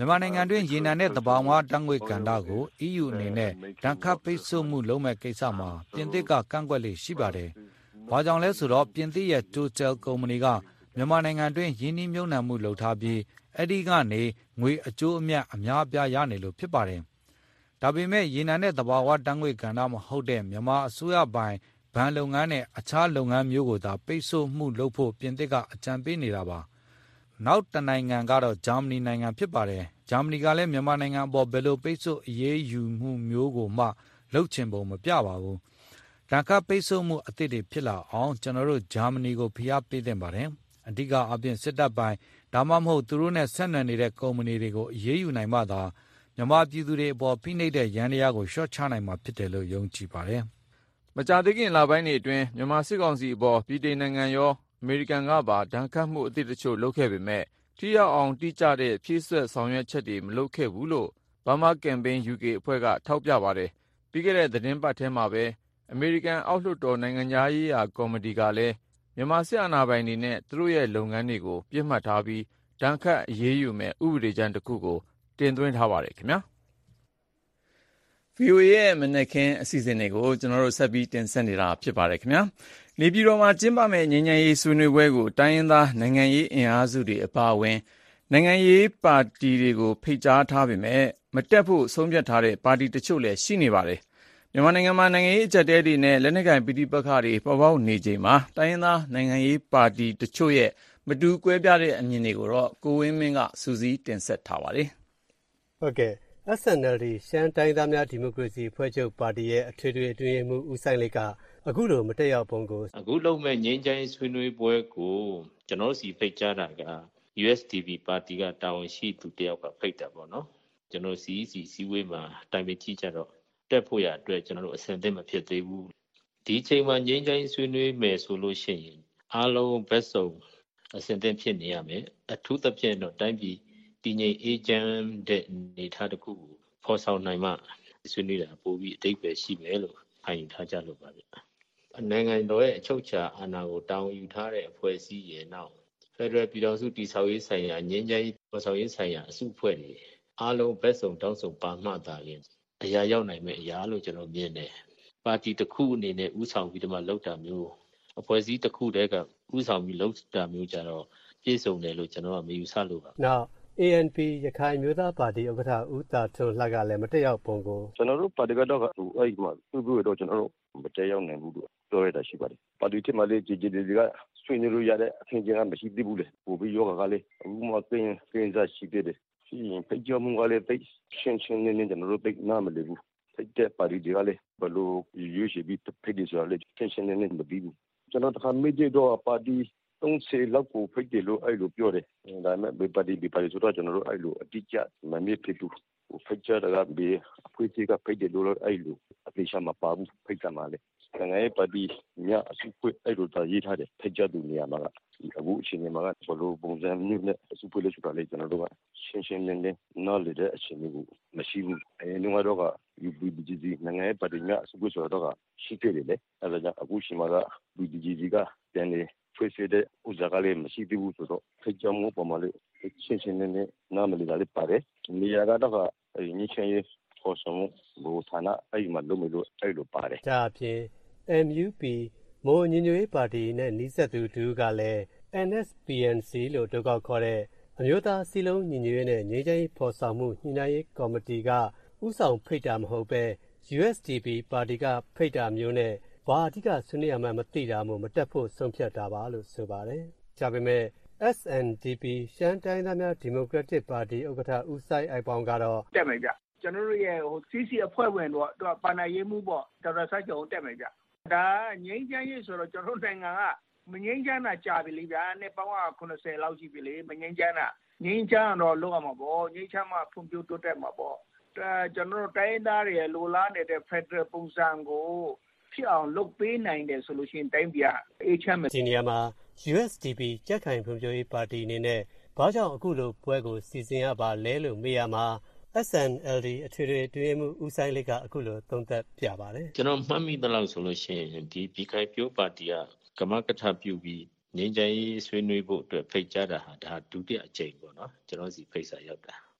Speaker 10: မြန်မာနိုင်ငံတွင်းရေနံနဲ့သဘာဝဓာတ်ငွေ့ကဏ္ဍကို အီးယူ အနေနဲ့ဒဏ်ခတ်ပိတ်ဆို့မှုလုပ်မဲ့ကိစ္စမှာပြင်သစ်ကကန့်ကွက်လေရှိပါတယ်။ဘာကြောင့်လဲဆိုတော့ပြင်သစ်ရဲ့ Total ကုမ္ပဏီကမြန်မာနိုင်ငံတွင်းရင်းနှီးမြှုပ်နှံမှုလုပ်ထားပြီးအဲ့ဒီကနေငွေအကျိုးအမြတ်အများအပြားရနေလို့ဖြစ်ပါတယ်။ဒါပေမဲ့ရေနံနဲ့သဘာဝဓာတ်ငွေ့ကဏ္ဍမဟုတ်တဲ့မြန်မာအစိုးရပိုင်ဘဏ်လုပ်ငန်းနဲ့အခြားလုပ်ငန်းမျိုးကိုသာပိတ်ဆို့မှုလုပ်ဖို့ပြင်သစ်ကအကြံပေးနေတာပါ။နောက်တနိုင်ငံကတော့ဂျာမနီနိုင်ငံဖြစ်ပါတယ်။ဂျာမနီကလည်းမြန်မာနိုင်ငံအပေါ်ဘယ်လိုပိတ်ဆို့အရေးယူမှုမျိုးကိုမှလုပ်ချင်ပုံမပြပါဘူး။ဒဏ်ခတ်ပိတ်ဆို့မှုအသစ်တွေဖြစ်လာအောင်ကျွန်တော်တို့ဂျာမနီကိုဖိအားပေးသင့်ပါတယ်။အဓိကအပြင်စစ်တပ်ပိုင်းဒါမှမဟုတ်သူတို့နဲ့ဆက်နွယ်နေတဲ့ကုမ္ပဏီတွေကိုအရေးယူနိုင်မှသာမြန်မာပြည်သူတွေအပေါ်ဖိနှိပ်တဲ့ရန်တရားကိုရှော့ချနိုင်မှာဖြစ်တယ်လို့ယုံကြည်ပါတယ်
Speaker 2: ။မကြာသေးခင်လပိုင်းတွေအတွင်းမြန်မာစစ်ကောင်စီအပေါ်ပြည်ထောင်နိုင်ငံရောအမေရိကန်ကပါဒဏ်ခတ်မှုအသစ်တချို့လုပ်ခဲ့ပေမဲ့ထိရောက်အောင်တိကျတဲ့ဖြည့်ဆွတ်ဆောင်ရွက်ချက်တွေမလုပ်ခဲ့ဘူးလို့ Burma Campaign ယူ ကေ အဖွဲ့ကထောက်ပြပါတယ်။ပြီးခဲ့တဲ့သတင်းပတ်ထဲမှာပဲအမေရိကန်အောက်လွှတ်တော်နိုင်ငံသားရေးရာကော်မတီကလည်းမြန်မာစစ်အာဏာပိုင်တွေနဲ့သူတို့ရဲ့လုပ်ငန်းတွေကိုပြစ်မှတ်ထားပြီးဒဏ်ခတ်အရေးယူမဲ့ဥပဒေကြမ်းတစ်ခုကိုတင်သွင်းထားပါတယ်ခင်ဗျာ။ဗီအိုအေ ရဲ့မနက်ခင်းအစီအစဉ်တွေကိုကျွန်တော်တို့ဆက်ပြီးတင်ဆက်နေတာဖြစ်ပါတယ်ခင်ဗျာ။နေပြည်တော်မှာကျင်းပမယ့်ငြိမ်းချမ်းရေးဆွေးနွေးပွဲကိုတိုင်းရင်းသားနိုင်ငံရေးအင်အားစုတွေအပါအဝင်နိုင်ငံရေးပါတီတွေကိုဖိတ်ကြားထားပေမဲ့မတက်ဖို့ဆုံးဖြတ်ထားတဲ့ပါတီတချို့လည်းရှိနေပါတယ်။မြန်မာနိုင်ငံမှာနိုင်ငံရေးအကျပ်အတည်းတွေနဲ့လက်နက်ကိုင်ပဋိပက္ခတွေပေါ်ပေါက်နေချိန်မှာတိုင်းရင်းသားနိုင်ငံရေးပါတီတချို့ရဲ့မတူကွဲပြားတဲ့အမြင်တွေကိုတော့ကိုဝင်းမင်းကစူးစီးတင်ဆက်ထားပါတယ်
Speaker 11: ။ဟုတ်ကဲ့ S N L D ရှမ်းတိုင်းသားများဒီမိုကရေစီအဖွဲ့ချုပ်ပါတီရဲ့အထွေထွေအတွင်းရေးမှူးဦးဆိုင်လိတ်ကအခုလိုမတက်ရောက်ပုံကို
Speaker 12: အခုလုံးမဲ့ငြိမ်းချမ်းရေးဆွေးနွေးပွဲကိုကျွန်တော်စီဖိတ်ကြားတာက U S D P ပါတီကတာဝန်ရှိသူတယောက်ကဖိတ်တာပေါ့နော်ကျွန်တော် C E C စီဝေးမှာတိုင်ပင်ကြည့်ကြတော့တက်ဖို့ရအတွက်ကျွန်တော်တို့အဆင်သင့်မဖြစ်သေးဘူးဒီချိန်မှာငြိမ်းချမ်းရေးဆွေးနွေးမယ်ဆိုလို့ရှိရင်အားလုံးဘက်စုံအဆင်သင့်ဖြစ်နေရမယ်အထူးသဖြင့်တော့တိုင်းပြည်တည်ငြိမ်အေးချမ်းတဲ့အနေအထားတစ်ခုကိုဖော်ဆောင်နိုင်မှဆွေးနွေးတာပိုပြီးအတိတ်ပဲရှိမယ်လို့ခံယူထားကြလို့ပါဗျနိုင်ငံတော်ရဲ့အချုပ်အခြာအာဏာကိုတောင်းယူထားတဲ့အဖွဲ့အစည်းရဲ့နောက်ဖက်ဒရယ်ပြည်ထောင်စုတည်ဆောက်ရေးဆိုင်ရာငြိမ်းချမ်းရေးဖော်ဆောင်ရေးဆိုင်ရာအစုအဖွဲ့တွေအားလုံးဘက်စုံတောင်းဆိုပါမှသာလျှင်အရာရောက်နိုင်မယ့်အရာလို့ကျွန်တော်မြင်တယ်ပါတီတစ်ခုအနေနဲ့ဥဆောင်ပြီးတော့မှလုပ်တာမျိုးအဖွဲ့အစည်းတစ်ခုတည်းကဥဆောင်ပြီးလုပ်တာမျိုးကြတော့ပြည့်စုံတယ်လို့ကျွန်တော်ကမယူဆလို့ပါ
Speaker 11: နောက်A N P ရခိုင်မျိုးသားပါတီဥက္ကဋ္ဌဦးတာထွန်းလှကလည်းမတက်ရောက်ပုံကို
Speaker 13: ကျွန်တော်တို့ပါတီကတော့အဲ့ဒီမှာသူ့ကိုတော့ကျွန်တော်တို့မတက်ရောက်နိုင်ဘူးလို့ပြောရတာရှိပါတယ်ပါတီထဲမှာလေကြည်ကြည်တွေကဆွေးနွေးလို့ရတဲ့အခင်းကျင်းကမရှိသေးဘူးလေပို့ပြီးယောဂကလည်းအခုမှသင်သင်စားရှိသေးတယ်ရှိရင်ဖိတ်ကြောမှုကလည်းသိရှင်းရှင်းလင်းလင်းကျွန်တော်တို့သိနားမလည်ဘူးဖိတ်တဲ့ပါတီတွေကလည်းဘလို့ရွေးချယ်ပြီးဖိတ်တယ်ဆိုတော့လေရှင်းရှင်းလင်းလင်းမပြီးဘူးကျွန်တော်တခါမေ့ကြတော့ပါတီသုံးဆယ်လောက်ကိုဖိတ်တယ်လို့အဲ့လိုပြောတယ်ဒါပေမဲ့ဘေပါတီဘေပါတီဆိုတော့ကျွန်တော်တို့အဲ့လိုအတိအကျမမေ့ဖြစ်ဘူးဖိတ်ကြတာကဘေအဖွဲ့အစည်းကဖိတ်တယ်လို့အဲ့လိုအသေးချာမပါဘူးဖိတ်ကြမှာလေနိုင်ငံရေးပါတီညအစုဖွဲ့အဲ့လိုတာရေးထားတယ်ဖိတ်ကြသူနေရာမှာကအခုအချိန်မှာကဘလို့ပုံစံမျိုးနဲ့အစုဖွဲ့လို့ဆိုတာလေကျွန်တော်တို့ကရှင်းရှင်းလင်းလင်းနားလည်တဲ့အချိန်မျိုးမရှိဘူးအဲလုံးတော့က U B D G နိုင်ငံရေးပါတီညအစုဖွဲ့ဆိုတော့ကရှိခဲ့တယ်လေအဲ့ဒါကြောင့်အခုချိန်မှာက U B D G ကပြန်နေဖွေးစေတဲ့ဥစ္စာကလည်းမရှိသေးဘူးဆိုတော့ဖိတ်ကြောမှုပေါ်မှာလေရှင်းရှင်းလင်းလင်းနားမလည်တာလေးပါတယ်နေရာကတော့ညချင်းရေးပေါ်ဆောင်ဘူဌာနအဲ့မှာလုံးမလို့အဲ့လိုပါတယ်
Speaker 11: ဒါအပြင် M U P မိုးညညွေးပါတီနဲ့နှိစက်သူတူကလည်း N S P N C လို့တောက်ခေါ်တဲ့အမျိုးသားစီလုံးညညွေးနဲ့ငြိမ်းချမ်းရေးဖော်ဆောင်မှုညှိနှိုင်းရေးကော်မတီကဥဆောင်ဖိတ်တာမဟုတ်ပဲ U S D P ပါတီကဖိတ်တာမျိုးနဲ့ဘာအဓိကဆွေးနွေးရမှမသိတာမို့မတက်ဖို့ဆုံးဖြတ်တာပါလို့ဆိုပါတယ်။ဒါပေမဲ့ S N D P ရှမ်းတိုင်းသားများဒီမိုကရက်တစ်ပါတီဥက္ကဋ္ဌဦးဆိုင်အိုက်ပေါင်ကတော့
Speaker 14: တက်မယ်ဗျ။ကျွန်တော်တို့ရဲ့ဟို C C အဖွဲ့ဝင်တော့သူကပါဏာရေးမှုပေါ့ဒေါက်တာဆိုင်ကျော်တက်မယ်ဗျ။ဒါငြိမ်းချမ်းရေးဆိုတော့ကျွန်တော်တို့နိုင်ငံကမငြိမ်းချမ်းတာကြာပြီလေဗျာ။နှစ်ပေါင်းခုနှစ်ဆယ်လောက်ရှိပြီလေမငြိမ်းချမ်းတာငြိမ်းချမ်းတော့လောက်ရမှာပေါ့ငြိမ်းချမ်းမှဖွံ့ဖြိုးတိုးတက်မှာပေါ့။အဲကျွန်တော်တို့တိုင်းသားတွေလိုလားနေတဲ့ Federal ပုံစံကိုဖြစ်အောင်လုပ်ပေးနိုင်တယ်ဆိုလို့ရှိရင်တိုင်းပြည်အေးချမ်းမယ်
Speaker 11: ဒီနေရာမှာ U S D P ကြက်ခိုင်ဖွံ့ဖြိုးရေးပါတီအနေနဲ့ဘာကြောင့်အခုလိုပွဲကိုစီစဉ်ရပါလဲလို့မေးရမှာ S N L D အထွေထွေအတွင်းမှုဦးဆိုင်လိတ်ကအခုလိုသုံးသပ်ပြပါတယ်
Speaker 12: ကျွန်တော်မှတ်မိသလောက်ဆိုလို့ရှိရင်ဒီပြည်ခိုင်ပြိုးပါတီကကမကထပြုပြီးငြိမ်းချမ်းရေးဆွေးနွေးဖို့အတွက်ဖိတ်ကြားတာဟာဒါဒုတိယအကြိမ်ပေါ့နော်ကျွန်တော်စီဖိတ်စာရောက်တာ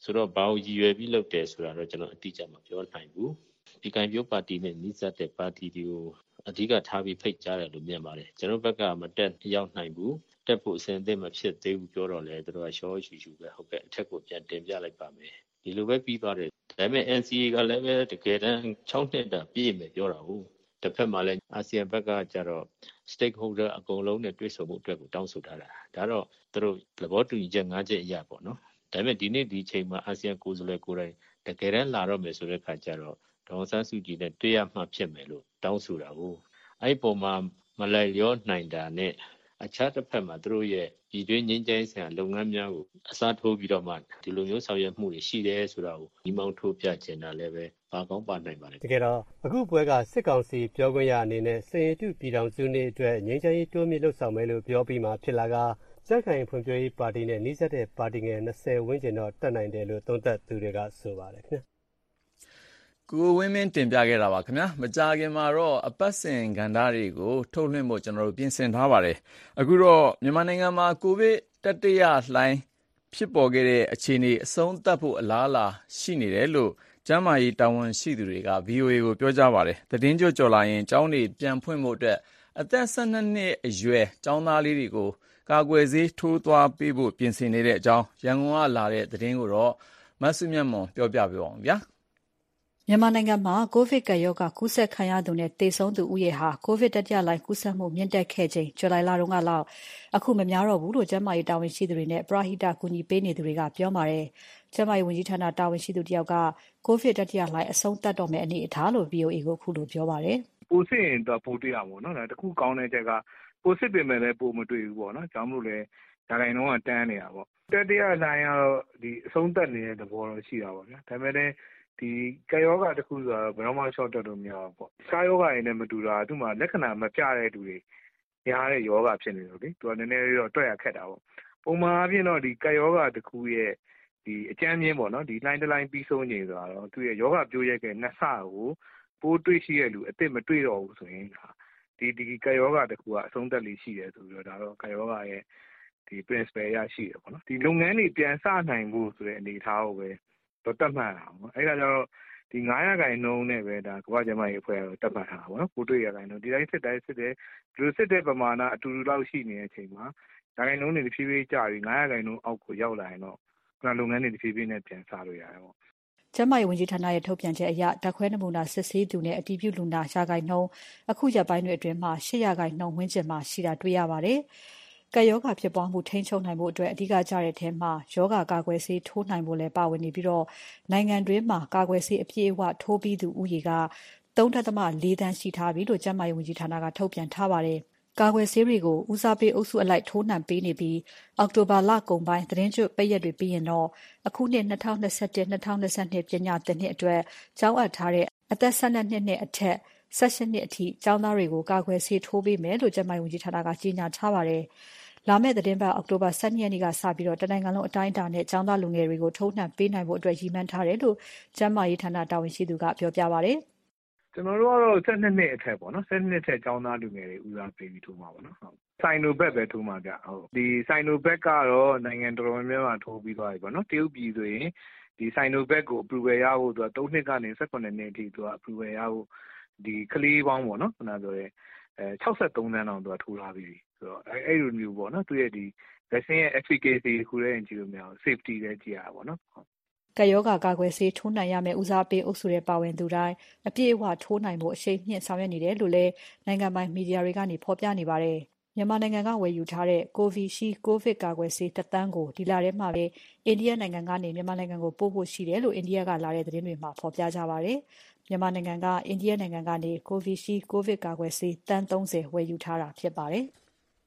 Speaker 12: ဆိုတော့ဘာကိုရည်ရွယ်ပြီးလုပ်တယ်ဆိုတာတော့ကျွန်တော်အတိအကျမပြောနိုင်ဘူးပြည်ခိုင်ဖြိုးပါတီနဲ့နှိစက်တဲ့ပါတီတွေကိုအဓိကထားပြီးဖိတ်ကြားတယ်လို့မြင်ပါတယ်ကျွန်တော်ဘက်ကမတက်ရောက်နိုင်ဘူးတက်ဖို့အစဉ်အသင့်မဖြစ်သေးဘူးပြောတော့လေသူတို့ကရှောရှူရှူပဲဟုတ်ကဲ့အထက်ကိုပြန်တင်ပြလိုက်ပါမယ်ဒီလိုပဲပြီးသွားတယ်ဒါပေမဲ့ N C A ကလည်းပဲတကယ်တမ်း၆နှစ်တာပြည့်မယ်ပြောတာဟုတ်တစ်ဖက်မှာလည်းအာဆီယံဘက်ကကျတော့ stakeholder အကုန်လုံးနဲ့တွေ့ဆုံမှုအတွက်ကိုတောင်းဆိုထားတာဒါတော့သူတို့သဘောတူညီချက်၅ချက်အရပေါ့နော်ဒါပေမဲ့ဒီနေ့ဒီချိန်မှာအာဆီယံကိုယ်စားလှယ်ကိုယ်တိုင်တကယ်တမ်းလာတော့မယ်ဆိုတဲ့ခါကျတော့ဒေါ်ဆန်းစုကြည်နဲ့တွေ့ရမှဖြစ်မယ်လို့တောင်းဆိုတာကိုအဲ့ပုံမှာမလိုက်လျောနိုင်တာနဲ့အခြားတစ်ဖက်မှာသူတို့ရဲ့ပြည်တွင်းငြိမ်းချမ်းရေးဆိုင်ရာလုပ်ငန်းများကိုအစားထိုးပြီးတော့မှဒီလိုမျိုးဆောင်ရွက်မှုတွေရှိတယ်ဆိုတာကိုဒီမောင်ထိုးပြချင်တာလည်းပဲပါကောင်းပါနိုင်ပါတယ်
Speaker 11: တကယ်တော့အခုပွဲကစစ်ကောင်စီပြောခွင့်ရအနေနဲ့စင်ရတုပြည်ထောင်စုနေ့အတွက်ငြိမ်းချမ်းရေးတိုးမြင့်လှုပ်ဆောင်မယ်လို့ပြောပြီးမှဖြစ်လာကကြက်ခိုင်ဖွံ့ဖြိုးရေးပါတီနဲ့နှိစက်တဲ့ပါတီငယ်၂၀ဝန်းကျင်တော့တက်နိုင်တယ်လို့သုံးသပ်သူတွေကဆိုပါတယ်ခင်ဗျာ
Speaker 2: ကိုဝင်းမင်းတင်ပြခဲ့တာပါခင်ဗျာမကြာခင်မှာတော့အပတ်စဉ်ကဏ္ဍတွေကိုထုတ်လွှင့်ဖို့ကျွန်တော်တို့ပြင်ဆင်ထားပါတယ်အခုတော့မြန်မာနိုင်ငံမှာကိုဗစ်တတိယလှိုင်းဖြစ်ပေါ်ခဲ့တဲ့အခြေအနေအဆုံးသတ်ဖို့အလားအလာရှိနေတယ်လို့ကျန်းမာရေးတာဝန်ရှိသူတွေက ဗွီအိုအေ ကိုပြောကြားပါတယ်သတင်းကြိုကြော်လာရင်ကျောင်းတွေပြန်ဖွင့်ဖို့အတွက်အသက်၁၂နှစ်အရွယ်ကျောင်းသားလေးတွေကိုကာကွယ်ဆေးထိုးသွားပေးဖို့ပြင်ဆင်နေတဲ့အကြောင်းရန်ကုန်ကလာတဲ့သတင်းကိုတော့မဆုမြတ်မွန်ပြောပြပေးပါဦးဗျာ
Speaker 15: မြန်မာနိုင်ငံမှာကိုဗစ်ကပ်ရောဂါကူးစက်ခံရသူနဲ့သေဆုံးသူဦးရေဟာကိုဗစ်တတိယလှိုင်းကူးစက်မှုမြင့်တက်ခဲ့ချိန်ဇူလိုင်လတုန်းကလောက်အခုမများတော့ဘူးလို့ကျန်းမာရေးတာဝန်ရှိသူတွေနဲ့ပရဟိတကူညီပေးနေသူတွေကပြောပါတယ်။ကျန်းမာရေးဝန်ကြီးဌာနတာဝန်ရှိသူတယောက်ကကိုဗစ်တတိယလှိုင်းအဆုံးသတ်တော့မယ့်အနေအထားလို့ ဗွီအိုအေ ကိုအခုလိုပြောပါတယ်
Speaker 16: ။ပိုစစ်ရင်တော့ပိုတွေ့ရပါတော့။ဒါတခုကောင်းတဲ့ချက်ကပိုစစ်ပြင်မဲ့လည်းပိုမတွေ့ဘူးပေါ့နော်။ကြောင့်မလို့လဲဒါတိုင်းတော့တန်းနေတာပေါ့။တတိယလှိုင်းကတော့ဒီအဆုံးသတ်နေတဲ့သဘောတော့ရှိတာပေါ့ဗျာ။ဒါပေမဲ့လည်းဒီကာယောဂတစ်ခုဆိုတော့ဘယ်တော့မှ short တက်လို့မရဘူးပေါ့။ကာယောဂရင်းနဲ့မတူတာသူ့မှာလက္ခဏာမပြတဲ့သူတွေများတဲ့ယောဂဖြစ်နေလို့လေသူကနည်းနည်းလေးတော့တွေ့ရခက်တာပေါ့။ပုံမှန်အပြင်တော့ဒီကာယောဂတစ်ခုရဲ့ဒီအကျဉ်းမြင့်ပေါ့နော်ဒီ line တစ် line ပြီးဆုံးနေဆိုတော့သူရဲ့ယောဂပြိုးရိုက်တဲ့နှစ်ဆကိုပိုးတွေ့ရှိရလူအစ်စ်မတွေ့တော့ဘူးဆိုရင်ဒီဒီကာယောဂတစ်ခုကအဆုံးသက်လေးရှိတယ်ဆိုပြီးတော့ဒါတော့ကာယောဂရဲ့ဒီ principle ရရှိတယ်ပေါ့နော်ဒီလုပ်ငန်းတွေပြန်စနိုင်ဖို့ဆိုတဲ့အနေအထားကိုပဲတော့တတ်မှတ်တာပေါ့အဲ့ဒါကြတော့ဒီနင်းရာခိုင်နှုန်းနဲ့ပဲဒါကမ္ဘာ့ကျန်းမာရေးအဖွဲ့ကတော့တတ်မှတ်တာပေါ့နော်ပိုးတွေ့ရခိုင်နှုန်းဒီတိုင်းစစ်တိုင်းစစ်တယ်ဒီလိုစစ်တဲ့ပမာဏအတူတူလောက်ရှိနေတဲ့အချိန်မှာရာခိုင်နှုန်းတွေတစ်ဖြည်းဖြည်းကျပြီးနင်းရာခိုင်နှုန်းအောက်ကိုရောက်လာရင်တော့ကလုပ်ငန်းတွေတစ်ဖြည်းဖြည်းနဲ့ပြန်စလို့ရတယ်ပေါ့
Speaker 15: ကျန်းမာရေးဝန်ကြီးဌာနရဲ့ထုတ်ပြန်ချက်အရဓာတ်ခွဲနမူနာစစ်ဆေးသူနဲ့အတည်ပြုလူနာရာခိုင်နှုန်းအခုရက်ပိုင်းတွေအတွင်းမှာ၈ရာခိုင်နှုန်းဝန်းကျင်မှာရှိတာတွေ့ရပါတယ်။ကပ်ရောဂါဖြစ်ပွားမှုထိန်းချုပ်နိုင်ဖို့အတွက်အဓိကကျတဲ့အထက်မှာရောဂါကာကွယ်ဆေးထိုးနိုင်ဖို့လည်းပါဝင်နေပြီးတော့နိုင်ငံတွင်းမှာကာကွယ်ဆေးအပြည့်အဝထိုးပြီးသူဦးရေက၃.၄ သန်းရှိထားပြီလို့ကျန်းမာရေးဝန်ကြီးဌာနကထုတ်ပြန်ထားပါတယ်။ကာကွယ်ဆေးတွေကိုဦးစားပေးအုပ်စုအလိုက်ထိုးနှံပေးနေပြီးအောက်တိုဘာလကုန်ပိုင်းသတင်းကျွတ်ပိတ်ရက်တွေပြီးရင်တော့အခုနှစ်၂၀၂၁ ၂၀၂၂ပညာသင်နှစ်အတွက်ကျောင်းအပ်ထားတဲ့အသက်၁၂နှစ်နဲ့အထက်၁၈နှစ်အထိကျောင်းသားတွေကိုကာကွယ်ဆေးထိုးပေးမယ်လို့ကျန်းမာရေးဝန်ကြီးဌာနကကြေညာထားပါတယ်။လာမယ့်သတင်းပတ်အောက်တိုဘာ၁၂ရက်နေ့ကစပြီးတော့တနိုင်ငံလုံးအတိုင်းအတာနဲ့ကျောင်းသားလူငယ်တွေကိုထိုးနှံပေးနိုင်ဖို့အတွက်ရည်မှန်းထားတယ်လို့ကျန်းမာရေးဌာနတာဝန်ရှိသူကပြောပြပါတယ်
Speaker 16: ။ကျွန်တော်တို့ကတော့၁၂နှစ်အထက်ပေါ့နော်၁၂နှစ်အထက်ကျောင်းသားလူငယ်တွေဦးစားပေးပြီးထိုးမှာပေါ့နော်ဟုတ်ဆိုင်နိုဘက်ပဲထိုးမှာဗျဟုတ်ဒီဆိုင်နိုဘက်ကတော့နိုင်ငံတော်တော်များများထိုးပြီးသွားပြီပေါ့နော်တရုတ်ပြည်ဆိုရင်ဒီဆိုင်နိုဘက်ကို approval ရဖို့သူက၃နှစ်ကနေ၁၈နှစ်အထိသူက approval ရဖို့ဒီကလေးပေါင်းပေါ့နော်ခဏဆိုရဲအဲ၆၃သန်းတောင်သူကထိုးထားပြီးဆိုတော့အဲအဲ့လိုမျိုးပေါ့နော်သူရဲ့ဒီ vaccine ရဲ့ efficacy ခုလည်းကြည့်လို့မရဘူး safety လည်းကြည့်ရတာပေါ့နော်
Speaker 15: ကပ်ရောဂါကာကွယ်ဆေးထိုးနှံရမယ့်ဦးစားပေးအုပ်စုတွေပါဝင်သူတိုင်းအပြည့်အဝထိုးနိုင်ဖို့အရှိန်မြင့်ဆောင်ရွက်နေတယ်လို့လည်းနိုင်ငံပိုင်မီဒီယာတွေကနေဖော်ပြနေပါတယ်။မြန်မာနိုင်ငံကဝယ်ယူထားတဲ့ Covishield ကိုဗစ်ကာကွယ်ဆေးတစ်သန်းကိုဒီလထဲမှာပဲအိန္ဒိယနိုင်ငံကနေမြန်မာနိုင်ငံကိုပို့ဖို့ရှိတယ်လို့အိန္ဒိယကလာတဲ့သတင်းတွေမှာဖော်ပြကြပါတယ်။မြန်မာနိုင်ငံကအိန္ဒိယနိုင်ငံကနေ Covishield ကိုဗစ်ကာကွယ်ဆေးသန်း၃၀ဝယ်ယူထားတာဖြစ်ပါတယ်။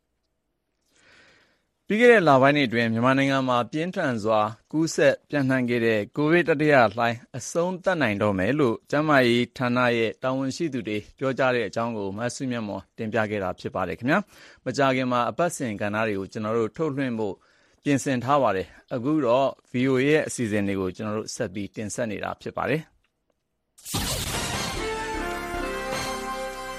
Speaker 2: ပြီးခဲ့တဲ့လပိုင်းတွေအတွင်းမြန်မာနိုင်ငံမှာပြင်းထန်စွာကူးစက်ပြန့်နှံ့ခဲ့တဲ့ကိုဗစ်တတိယလှိုင်းအဆုံးသတ်နိုင်တော့မယ်လို့ကျန်းမာရေးဌာနရဲ့တာဝန်ရှိသူတွေပြောကြားတဲ့အကြောင်းကိုမဆုမြတ်မော်တင်ပြခဲ့တာဖြစ်ပါတယ်ခင်ဗျာမကြာခင်မှာအပတ်စဉ်ကဏ္ဍတွေကိုကျွန်တော်တို့ထုတ်လွှင့်ဖို့ပြင်ဆင်ထားပါတယ်အခုတော့ ဗွီအိုအေ ရဲ့အစီအစဉ်တွေကိုကျွန်တော်တို့ဆက်ပြီးတင်ဆက်နေတာဖြစ်ပါတယ်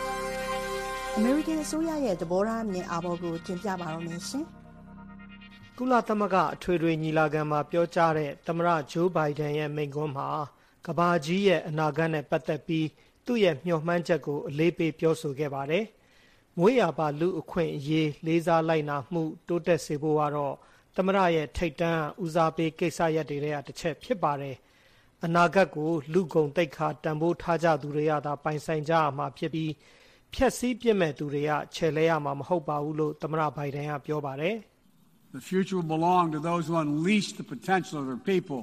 Speaker 7: အမေရိကန်အစိုးရရဲ့သဘောထားအမြင်အာဘော်ကိုတင်ပြပါတော့မယ်ရှင်
Speaker 17: ကုလသမဂ္ဂအထွေထွေညီလာခံမှာပြောကြားတဲ့သမ္မတဂျိုးဘိုင်ဒန်ရဲ့မိန့်ခွန်းမှာကမ္ဘာကြီးရဲ့အနာဂတ်နဲ့ပတ်သက်ပြီးသူ့ရဲ့မျှော်မှန်းချက်ကိုအလေးပေးပြောဆိုခဲ့ပါတယ်။မွေးရာပါလူအခွင့်အရေးလေးစားလိုက်နာမှုတိုးတက်စေဖို့ကတော့သမ္မတရဲ့ထိပ်တန်းဦးစားပေးကိစ္စရပ်တွေထဲကတစ်ချက်ဖြစ်ပါတယ်။အနာဂတ်ကိုလူကုန်တိတ်ခါတန်ဖိုးထားကြသူတွေကသာပိုင်ဆိုင်ကြရမှာဖြစ်ပြီးဖြက်စီးပြစ်မဲ့သူတွေကခြေလဲရမှာမဟုတ်ပါဘူးလို့သမ္မတဘိုင်ဒန်ကပြောပါတယ်။
Speaker 18: The future will belong to those who unleash the potential of their people,